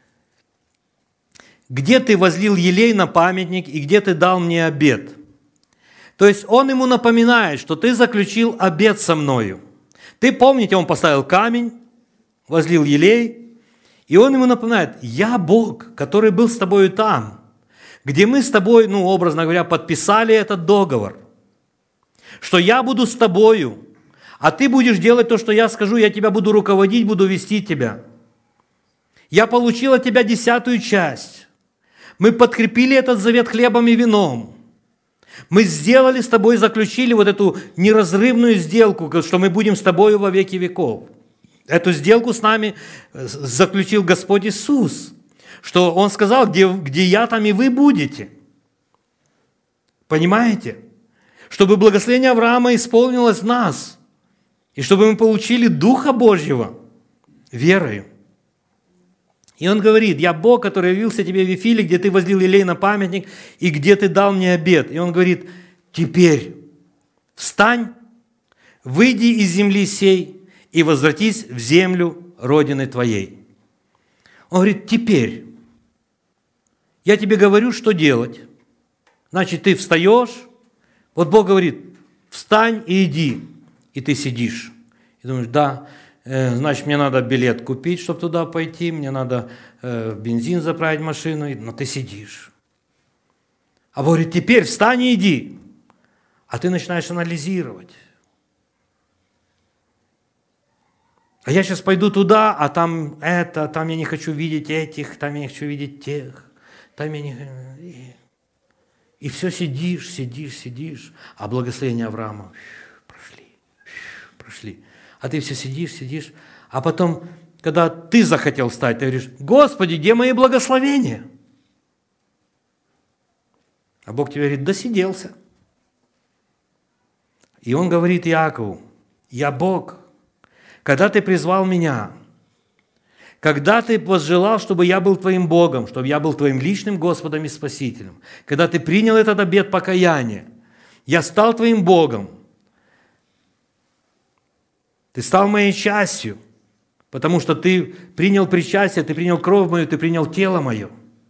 где ты возлил елей на памятник и где ты дал мне обет. То есть он ему напоминает, что ты заключил обет со мною. Ты помните, он поставил камень, возлил елей, и он ему напоминает: я Бог, который был с тобою там, где мы с тобой, образно говоря, подписали этот договор, что я буду с тобою, а ты будешь делать то, что я скажу, я тебя буду руководить, буду вести тебя. Я получил от тебя 10-ю часть. Мы подкрепили этот завет хлебом и вином. Мы сделали с тобой, заключили вот эту неразрывную сделку, что мы будем с тобою во веки веков. Эту сделку с нами заключил Господь Иисус, что Он сказал: где я, там и вы будете. Понимаете? Чтобы благословение Авраама исполнилось в нас, и чтобы мы получили Духа Божьего верою. И он говорит: я Бог, который явился тебе в Вифиле, где ты возлил елей на памятник, и где ты дал мне обет. И он говорит: теперь встань, выйди из земли сей и возвратись в землю родины твоей. Он говорит: теперь я тебе говорю, что делать. Значит, ты встаешь. Вот Бог говорит: встань и иди. И ты сидишь. И думаешь: да, значит, мне надо билет купить, чтобы туда пойти, мне надо бензин заправить машину, но ты сидишь. А Бог говорит: теперь встань и иди. А ты начинаешь анализировать. А я сейчас пойду туда, а там это, там я не хочу видеть этих, там я не хочу видеть тех, там я не... И все сидишь, а благословение Авраама прошли. А ты все сидишь, а потом, когда ты захотел встать, ты говоришь: Господи, где мои благословения? А Бог тебе говорит: досиделся. И Он говорит Иакову: я Бог, когда ты призвал меня, когда ты возжелал, чтобы я был твоим Богом, чтобы я был твоим личным Господом и Спасителем, когда ты принял этот обет покаяния, я стал твоим Богом. Ты стал моей частью, потому что ты принял причастие, ты принял кровь мою, ты принял тело мое.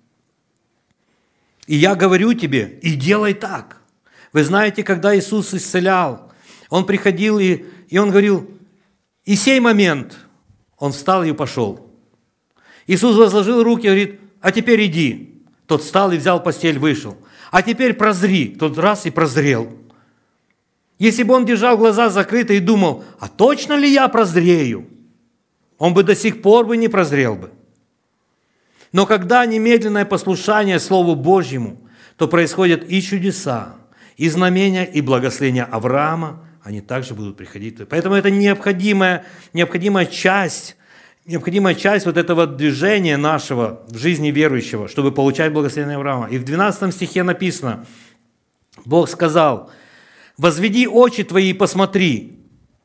И я говорю тебе: и делай так. Вы знаете, когда Иисус исцелял, Он приходил и Он говорил: и сей момент Он встал и пошел. Иисус возложил руки и говорит: а теперь иди. Тот встал и взял постель, вышел. А теперь прозри. Тот раз и прозрел. Если бы он держал глаза закрыты и думал: а точно ли я прозрею? Он бы до сих пор не прозрел бы. Но когда немедленное послушание Слову Божьему, то происходят и чудеса, и знамения, и благословения Авраама, они также будут приходить. Поэтому это необходимая часть вот этого движения нашего в жизни верующего, чтобы получать благословение Авраама. И в 12 стихе написано, Бог сказал: возведи очи твои и посмотри.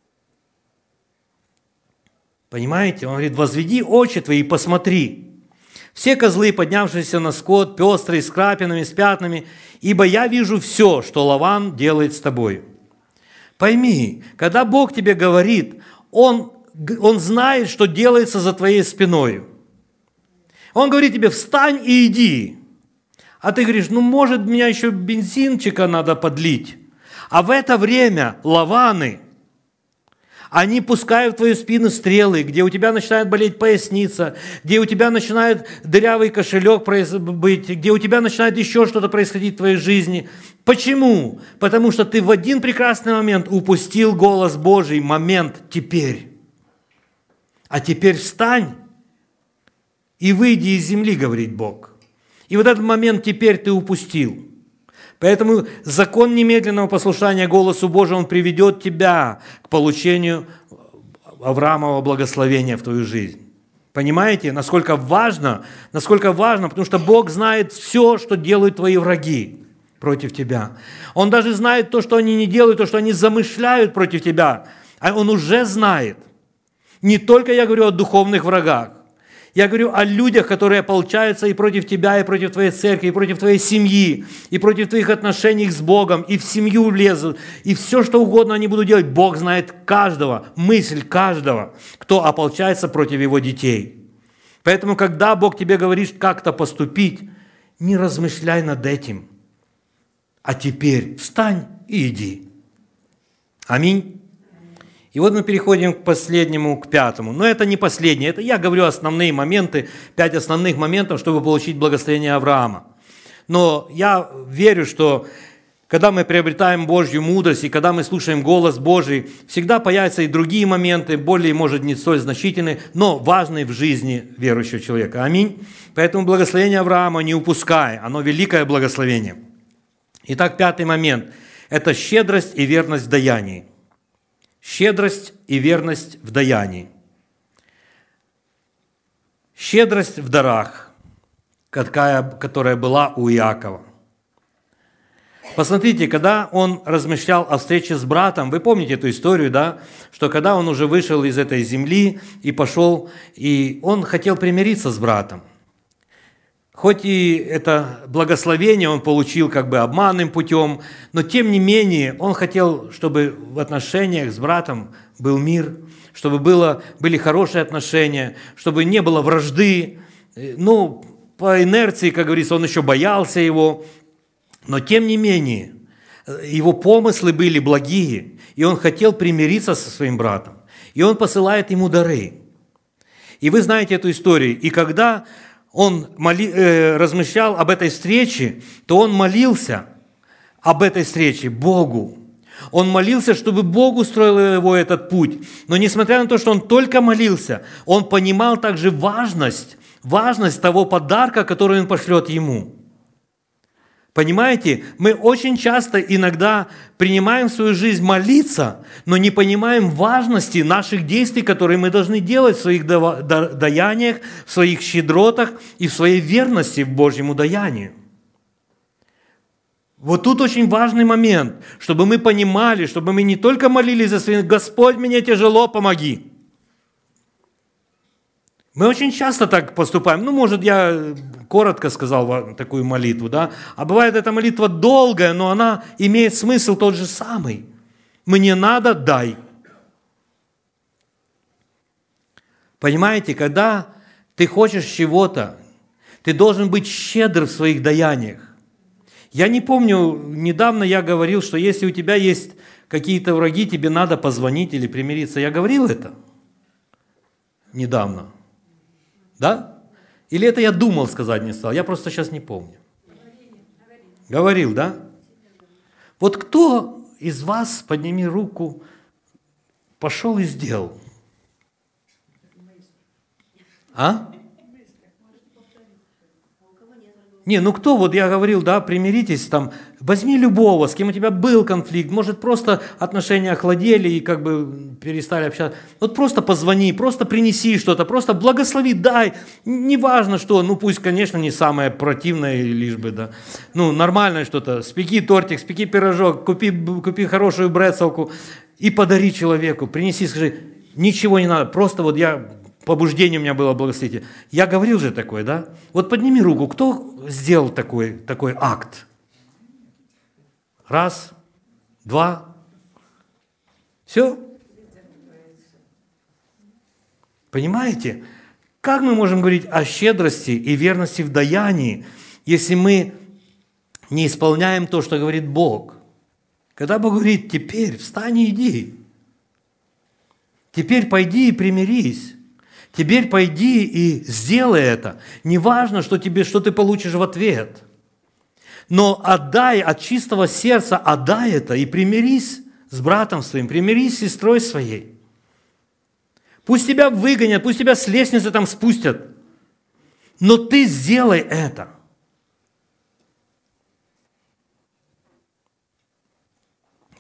Понимаете? Он говорит: возведи очи твои и посмотри. Все козлы, поднявшиеся на скот, пестрые, с крапинами, с пятнами, ибо я вижу все, что Лаван делает с тобой. Пойми, когда Бог тебе говорит, Он знает, что делается за твоей спиной. Он говорит тебе: встань и иди. А ты говоришь: может, меня еще бензинчика надо подлить. А в это время лаваны, они пускают в твою спину стрелы, где у тебя начинает болеть поясница, где у тебя начинает дырявый кошелек быть, где у тебя начинает еще что-то происходить в твоей жизни. Почему? Потому что ты в один прекрасный момент упустил голос Божий, момент теперь. А теперь встань и выйди из земли, говорит Бог. И вот этот момент теперь ты упустил. Поэтому закон немедленного послушания голосу Божьему, он приведет тебя к получению Авраамова благословения в твою жизнь. Понимаете, насколько важно, потому что Бог знает все, что делают твои враги против тебя. Он даже знает то, что они не делают, то, что они замышляют против тебя. А Он уже знает. Не только я говорю о духовных врагах. Я говорю о людях, которые ополчаются и против тебя, и против твоей церкви, и против твоей семьи, и против твоих отношений с Богом, и в семью влезут, и все, что угодно они будут делать. Бог знает каждого, мысль каждого, кто ополчается против его детей. Поэтому, когда Бог тебе говорит как-то поступить, не размышляй над этим. А теперь встань и иди. Аминь. И вот мы переходим к последнему, к пятому. Но это не последнее, это я говорю основные моменты, 5 основных моментов, чтобы получить благословение Авраама. Но я верю, что когда мы приобретаем Божью мудрость, и когда мы слушаем голос Божий, всегда появятся и другие моменты, более, может, не столь значительные, но важные в жизни верующего человека. Аминь. Поэтому благословение Авраама не упускай, оно великое благословение. Итак, 5 момент – это щедрость и верность в даянии. Щедрость и верность в даянии. Щедрость в дарах, которая была у Иакова. Посмотрите, когда он размышлял о встрече с братом, вы помните эту историю, да? Что когда он уже вышел из этой земли и пошел, и он хотел примириться с братом. Хоть и это благословение он получил как бы обманным путем, но тем не менее он хотел, чтобы в отношениях с братом был мир, чтобы были хорошие отношения, чтобы не было вражды. Ну, по инерции, как говорится, он еще боялся его, но тем не менее его помыслы были благие, и он хотел примириться со своим братом, и он посылает ему дары. И вы знаете эту историю. И когда он размышлял об этой встрече, то он молился об этой встрече Богу. Он молился, чтобы Бог устроил его этот путь. Но несмотря на то, что он только молился, он понимал также важность того подарка, который он пошлет ему. Понимаете, мы очень часто иногда принимаем в свою жизнь молиться, но не понимаем важности наших действий, которые мы должны делать в своих даяниях, в своих щедротах и в своей верности в Божьему даянию. Вот тут очень важный момент, чтобы мы понимали, чтобы мы не только молились за своих «Господь, мне тяжело, помоги». Мы очень часто так поступаем. Ну, может, я коротко сказал такую молитву, да? А бывает эта молитва долгая, но она имеет смысл тот же самый. Мне надо, дай. Понимаете, когда ты хочешь чего-то, ты должен быть щедр в своих даяниях. Я не помню, недавно я говорил, что если у тебя есть какие-то враги, тебе надо позвонить или примириться. Я говорил это недавно. Да? Или это я думал сказать не стал? Я просто сейчас не помню. Говорил, да? Вот кто из вас, подними руку, пошел и сделал? А? Не, ну кто, вот я говорил, да, примиритесь, там, возьми любого, с кем у тебя был конфликт, может, просто отношения охладели и как бы перестали общаться. Вот просто позвони, просто принеси что-то, просто благослови, дай, неважно что, ну пусть, конечно, не самое противное, лишь бы, да, ну нормальное что-то, спеки тортик, спеки пирожок, купи хорошую брецелку и подари человеку, принеси, скажи, ничего не надо, просто вот побуждение у меня было благословите. Я говорил же такое, да? Вот подними руку, кто сделал такой акт? 1, 2. Все? Понимаете? Как мы можем говорить о щедрости и верности в даянии, если мы не исполняем то, что говорит Бог? Когда Бог говорит, теперь встань и иди. Теперь пойди и примирись. Теперь пойди и сделай это. Не важно, что ты получишь в ответ. Но отдай от чистого сердца, отдай это и примирись с братом своим, примирись с сестрой своей. Пусть тебя выгонят, пусть тебя с лестницы там спустят. Но ты сделай это.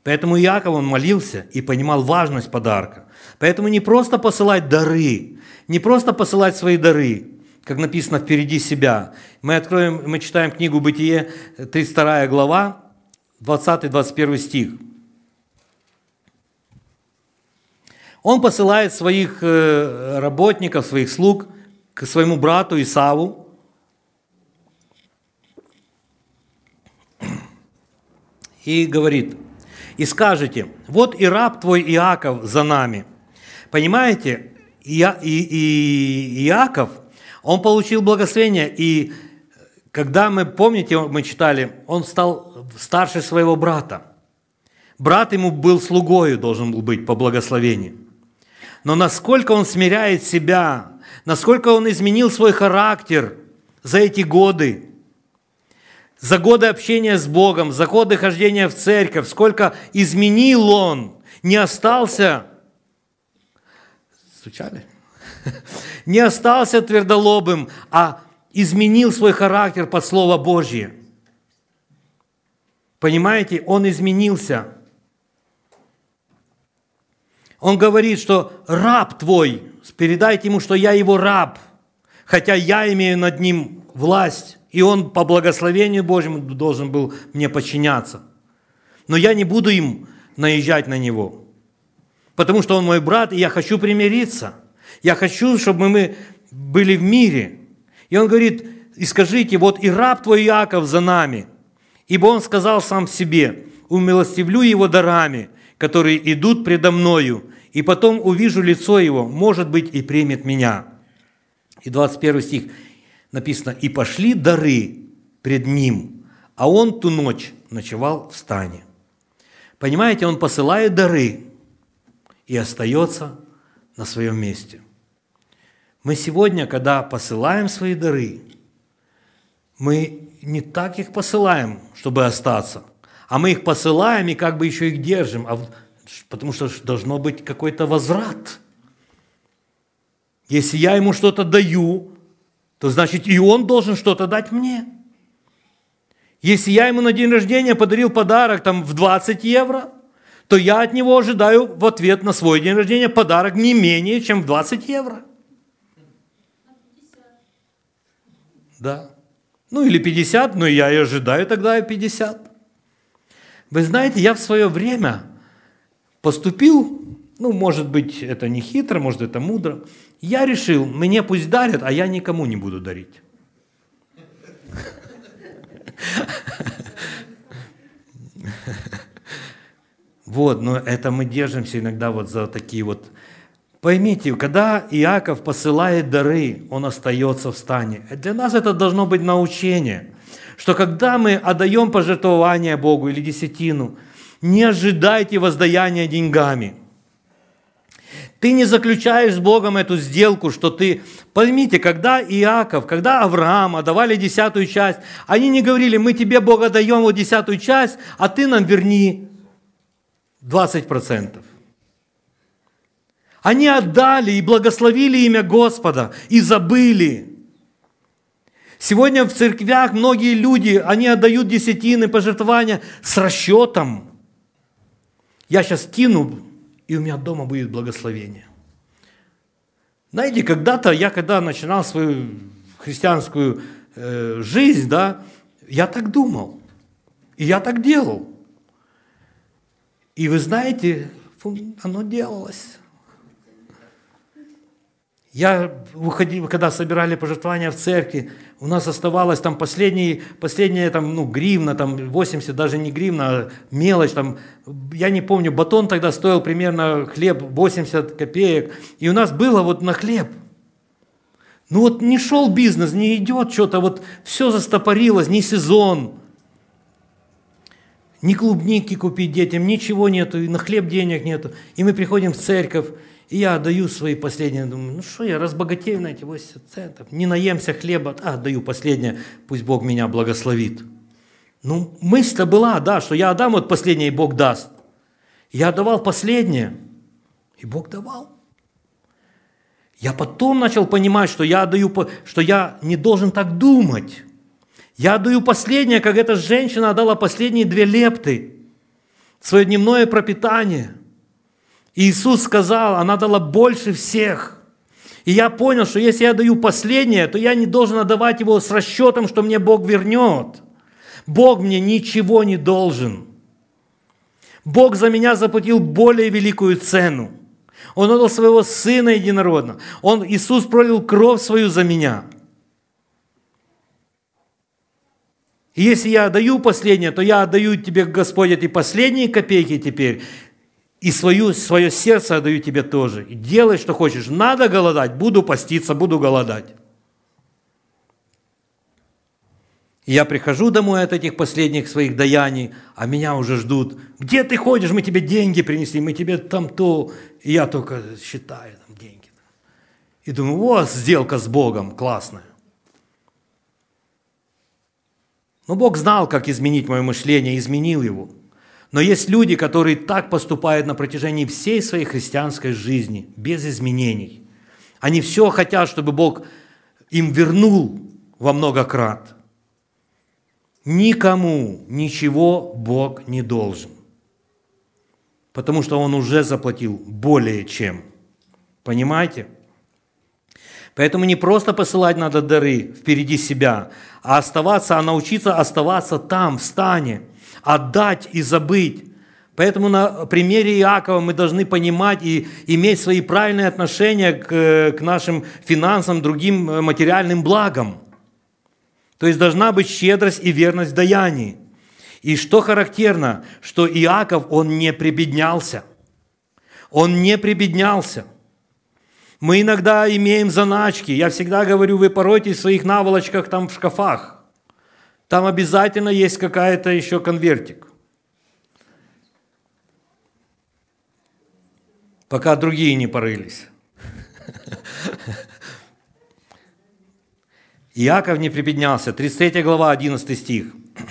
Поэтому Иаков, он молился и понимал важность подарка. Поэтому не просто посылать дары, не просто посылать свои дары, как написано «впереди себя». Мы читаем книгу «Бытие», 32 глава, 20-21 стих. Он посылает своих работников, своих слуг к своему брату Исаву. И говорит: «И скажете, вот и раб твой Иаков за нами». Понимаете, Иаков, он получил благословение, и когда помните, мы читали, он стал старше своего брата. Брат ему был слугою, должен был быть по благословению. Но насколько он смиряет себя, насколько он изменил свой характер за эти годы, за годы общения с Богом, за годы хождения в церковь, сколько изменил он, не остался, не остался твердолобым, а изменил свой характер под Слово Божье. Понимаете, он изменился. Он говорит, что раб твой, передайте ему, что я его раб, хотя я имею над ним власть, и он по благословению Божьему должен был мне подчиняться. Но я не буду им наезжать на него, потому что он мой брат, и я хочу примириться. Я хочу, чтобы мы были в мире. И он говорит: и скажите, вот и раб твой Иаков за нами, ибо он сказал сам себе: умилостивлю его дарами, которые идут предо мною, и потом увижу лицо его, может быть, и примет меня. И 21 стих написано: и пошли дары пред ним, а он ту ночь ночевал в стане. Понимаете, он посылает дары и остается на своем месте. Мы сегодня, когда посылаем свои дары, мы не так их посылаем, чтобы остаться, а мы их посылаем и как бы еще их держим, потому что должно быть какой-то возврат. Если я ему что-то даю, то значит и он должен что-то дать мне. Если я ему на день рождения подарил подарок в 20 евро, то я от него ожидаю в ответ на свой день рождения подарок не менее, чем в 20 евро. Да. Или 50, но я и ожидаю тогда и 50. Вы знаете, я в свое время поступил, может быть, это не хитро, может, это мудро. Я решил, мне пусть дарят, а я никому не буду дарить. Но это мы держимся иногда за такие вот. Поймите, когда Иаков посылает дары, он остается в стане. Для нас это должно быть научение, что когда мы отдаем пожертвование Богу или десятину, не ожидайте воздаяния деньгами. Ты не заключаешь с Богом эту сделку, что ты... Поймите, когда Иаков, когда Авраам отдавали 10-ю часть, они не говорили: мы тебе, Бог, отдаем 10-ю часть, а ты нам верни 20%. Они отдали и благословили имя Господа, и забыли. Сегодня в церквях многие люди, они отдают десятины, пожертвования с расчетом. Я сейчас кину, и у меня дома будет благословение. Знаете, когда начинал свою христианскую жизнь, я так думал, и я так делал. И вы знаете, оно делалось. Я уходил, когда собирали пожертвования в церкви, у нас оставалось последняя гривна, 80, даже не гривна, а мелочь, я не помню, батон тогда стоил примерно, хлеб 80 копеек, и у нас было на хлеб. Не шел бизнес, не идет что-то, все застопорилось, не сезон, ни клубники купить детям, ничего нету, и на хлеб денег нету, и мы приходим в церковь, и я отдаю свои последние, думаю, я разбогатею на эти 80 центов, не наемся хлеба, отдаю последнее, пусть Бог меня благословит. Мысль-то была, что я отдам последнее, и Бог даст. Я отдавал последнее, и Бог давал. Я потом начал понимать, что я не должен так думать. Я отдаю последнее, как эта женщина отдала последние 2 лепты. свое дневное пропитание. И Иисус сказал, она дала больше всех. И я понял, что если я даю последнее, то я не должен отдавать его с расчетом, что мне Бог вернет. Бог мне ничего не должен. Бог за меня заплатил более великую цену. Он отдал своего Сына единородного. Иисус пролил кровь свою за меня. И если я отдаю последнее, то я отдаю тебе, Господь, эти последние копейки теперь, и свое сердце отдаю тебе тоже. И делай, что хочешь. Надо голодать, буду поститься, буду голодать. И я прихожу домой от этих последних своих даяний, а меня уже ждут. Где ты ходишь? Мы тебе деньги принесли, мы тебе там то. И я только считаю там деньги. И думаю, вот сделка с Богом классная. Но Бог знал, как изменить мое мышление, изменил его. Но есть люди, которые так поступают на протяжении всей своей христианской жизни, без изменений. Они все хотят, чтобы Бог им вернул во много крат. Никому ничего Бог не должен, потому что Он уже заплатил более чем. Понимаете? Поэтому не просто посылать надо дары впереди себя, а научиться оставаться там, в стане, отдать и забыть. Поэтому на примере Иакова мы должны понимать и иметь свои правильные отношения к нашим финансам, другим материальным благам. То есть должна быть щедрость и верность в даянии. И что характерно, что Иаков, он не прибеднялся. Он не прибеднялся. Мы иногда имеем заначки. Я всегда говорю, вы поройтесь в своих наволочках там в шкафах. Там обязательно есть какая-то еще конвертик. Пока другие не порылись. Иаков не приподнялся. 33 глава, 11 стих.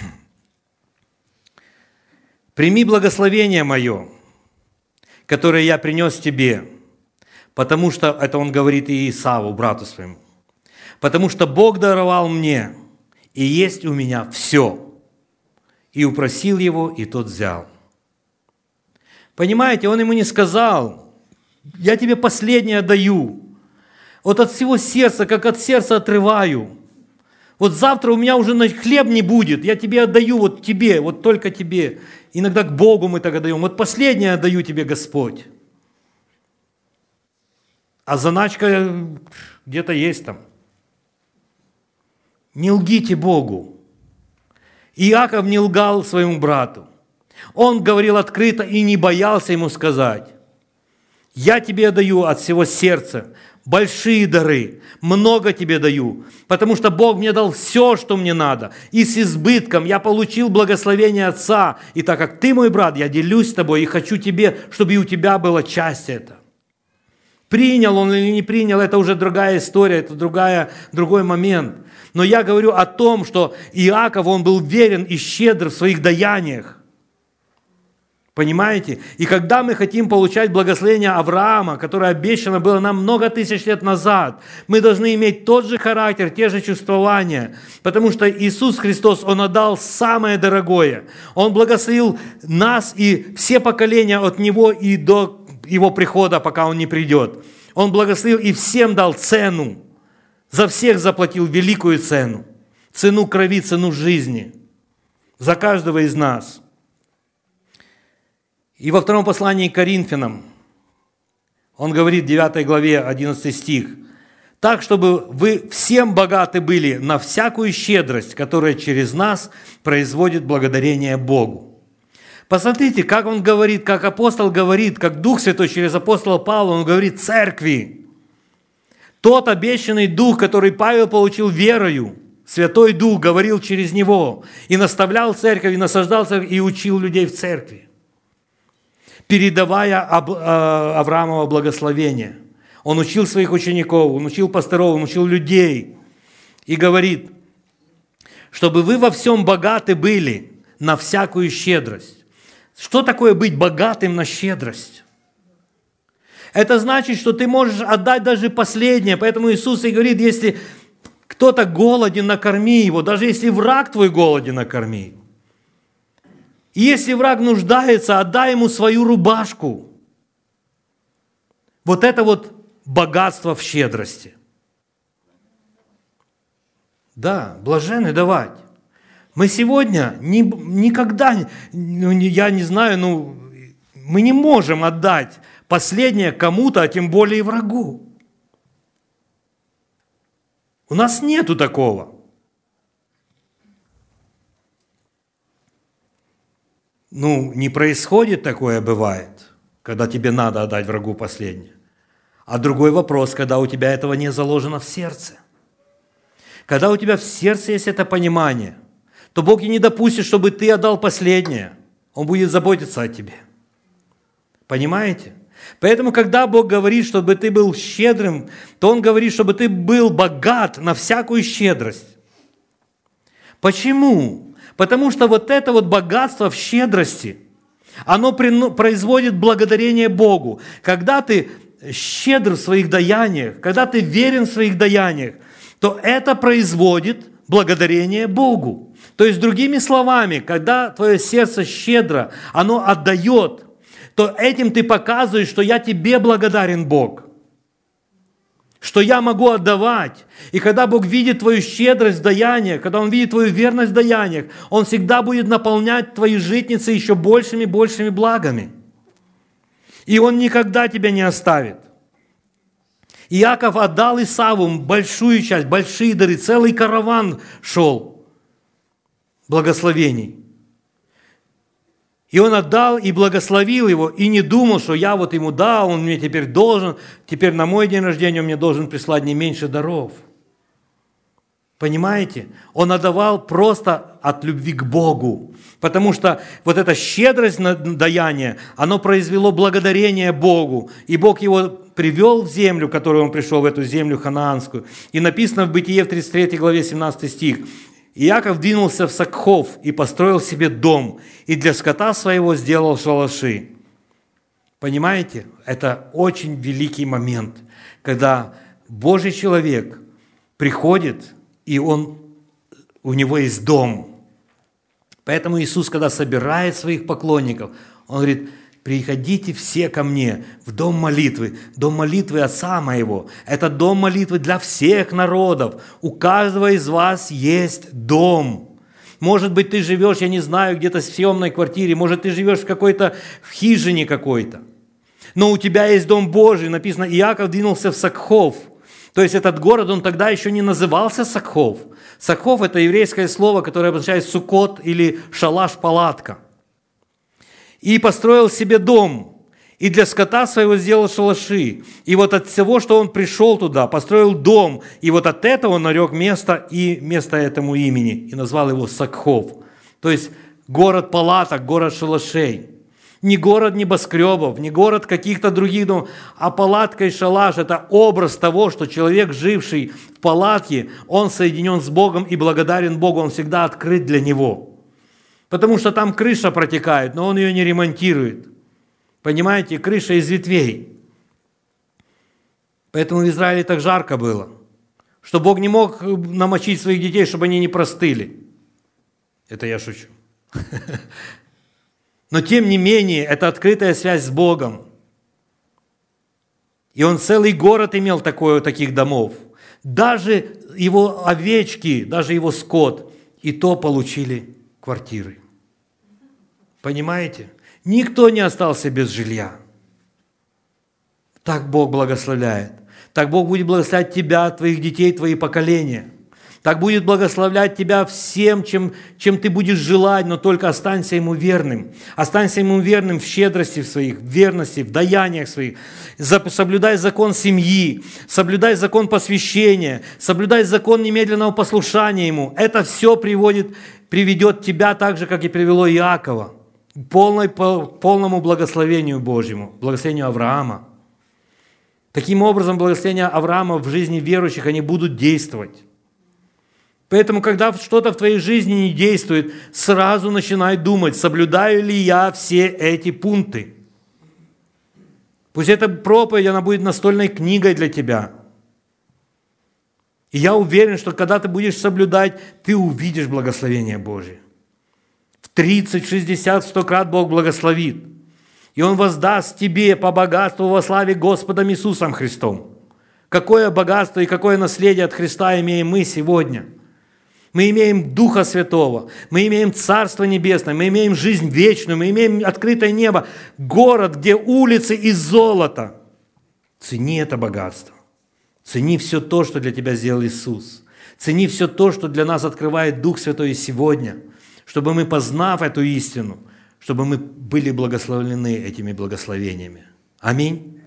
«Прими благословение мое, которое я принес тебе, потому что...» Это он говорит и Исаву, брату своему. «Потому что Бог даровал мне, и есть у меня все». И упросил его, и тот взял. Понимаете, он ему не сказал, я тебе последнее даю. Вот от всего сердца, как от сердца отрываю. Вот завтра у меня уже хлеб не будет, я тебе отдаю, вот тебе, вот только тебе. Иногда к Богу мы так отдаем. Вот последнее отдаю тебе, Господь. А заначка где-то есть там. Не лгите Богу. Иаков не лгал своему брату. Он говорил открыто и не боялся ему сказать. Я тебе даю от всего сердца большие дары, много тебе даю, потому что Бог мне дал все, что мне надо, и с избытком я получил благословение Отца, и так как ты мой брат, я делюсь с тобой и хочу тебе, чтобы и у тебя была часть эта. Принял он или не принял, это уже другая история, это другой момент. Но я говорю о том, что Иаков, он был верен и щедр в своих даяниях. Понимаете? И когда мы хотим получать благословение Авраама, которое обещано было нам много тысяч лет назад, мы должны иметь тот же характер, те же чувствования. Потому что Иисус Христос, Он отдал самое дорогое. Он благословил нас и все поколения от Него и до Его прихода, пока Он не придет. Он благословил и всем дал цену. За всех заплатил великую цену. Цену крови, цену жизни. За каждого из нас. И во втором послании к Коринфянам он говорит в 9 главе 11 стих. «Так, чтобы вы всем богаты были на всякую щедрость, которая через нас производит благодарение Богу». Посмотрите, как он говорит, как апостол говорит, как Дух Святой через апостола Павла, он говорит церкви. Тот обещанный Дух, который Павел получил верою, Святой Дух говорил через него и наставлял церковь, и насаждал церковь, и учил людей в церкви, передавая Авраамово благословение. Он учил своих учеников, он учил пасторов, он учил людей. И говорит, чтобы вы во всем богаты были на всякую щедрость. Что такое быть богатым на щедрость? Это значит, что ты можешь отдать даже последнее. Поэтому Иисус и говорит, если кто-то голоден, накорми его. Даже если враг твой голоден, накорми его. И если враг нуждается, отдай ему свою рубашку. Вот это вот богатство в щедрости. Да, блаженны давать. Мы сегодня никогда, я не знаю, мы не можем отдать последнее кому-то, а тем более врагу. У нас нету такого. Не происходит такое, бывает, когда тебе надо отдать врагу последнее. А другой вопрос, когда у тебя этого не заложено в сердце. Когда у тебя в сердце есть это понимание, то Бог и не допустит, чтобы ты отдал последнее. Он будет заботиться о тебе. Понимаете? Поэтому, когда Бог говорит, чтобы ты был щедрым, то Он говорит, чтобы ты был богат на всякую щедрость. Почему? Потому что вот это вот богатство в щедрости, оно производит благодарение Богу. Когда ты щедр в своих даяниях, когда ты верен в своих даяниях, то это производит благодарение Богу. То есть, другими словами, когда твое сердце щедро, оно отдает, то этим ты показываешь, что я тебе благодарен, Бог. Что я могу отдавать. И когда Бог видит твою щедрость в даяниях, когда Он видит твою верность в даяниях, Он всегда будет наполнять твои житницы еще большими и большими благами. И Он никогда тебя не оставит. Иаков отдал Исаву большую часть, большие дары, целый караван шел благословений. И он отдал и благословил его, и не думал, что я вот ему дал, он мне теперь должен, теперь на мой день рождения он мне должен прислать не меньше даров. Понимаете? Он отдавал просто от любви к Богу, потому что вот эта щедрость на даяние, оно произвело благодарение Богу, и Бог его привел в землю, в которую он пришел, в эту землю ханаанскую. И написано в Бытие в 33 главе 17 стих: «Иаков двинулся в Сакхов и построил себе дом, и для скота своего сделал шалаши». Понимаете? Это очень великий момент, когда Божий человек приходит, и у него есть дом. Поэтому Иисус, когда собирает своих поклонников, Он говорит: приходите все ко мне в дом молитвы Отца моего. Это дом молитвы для всех народов. У каждого из вас есть дом. Может быть, ты живешь, я не знаю, где-то в съемной квартире, может, ты живешь в хижине какой-то. Но у тебя есть дом Божий. Написано, Иаков двинулся в Сакхов. То есть этот город, он тогда еще не назывался Сакхов. Сакхов – это еврейское слово, которое обозначает суккот или шалаш-палатка. И построил себе дом, и для скота своего сделал шалаши. И вот от всего, что он пришел туда, построил дом, и вот от этого он нарек место этому имени, и назвал его Сакхов. То есть город палаток, город шалашей. Не город небоскребов, не город каких-то других домов, а палатка и шалаш – это образ того, что человек, живший в палатке, он соединен с Богом и благодарен Богу, он всегда открыт для Него. Потому что там крыша протекает, но он ее не ремонтирует. Понимаете, крыша из ветвей. Поэтому в Израиле так жарко было, что Бог не мог намочить своих детей, чтобы они не простыли. Это я шучу. Но тем не менее, это открытая связь с Богом. И он целый город имел таких домов. Даже его овечки, даже его скот, и то получили квартиры. Понимаете? Никто не остался без жилья. Так Бог благословляет. Так Бог будет благословлять тебя, твоих детей, твои поколения. Так будет благословлять тебя всем, чем ты будешь желать, но только останься Ему верным. Останься Ему верным в щедрости своих, в верности, в даяниях своих. Соблюдай закон семьи, соблюдай закон посвящения, соблюдай закон немедленного послушания Ему. Это все приведет тебя так же, как и привело Иакова, к полному благословению Божьему, благословению Авраама. Таким образом, благословения Авраама в жизни верующих, они будут действовать. Поэтому, когда что-то в твоей жизни не действует, сразу начинай думать, соблюдаю ли я все эти пункты. Пусть эта проповедь, она будет настольной книгой для тебя. И я уверен, что когда ты будешь соблюдать, ты увидишь благословение Божие. В 30, 60, 100 крат Бог благословит. И Он воздаст тебе по богатству во славе Господом Иисусом Христом. Какое богатство и какое наследие от Христа имеем мы сегодня? Мы имеем Духа Святого, мы имеем Царство Небесное, мы имеем жизнь вечную, мы имеем открытое небо, город, где улицы из золота. Цени это богатство. Цени все то, что для тебя сделал Иисус. Цени все то, что для нас открывает Дух Святой сегодня, чтобы мы, познав эту истину, чтобы мы были благословлены этими благословениями. Аминь.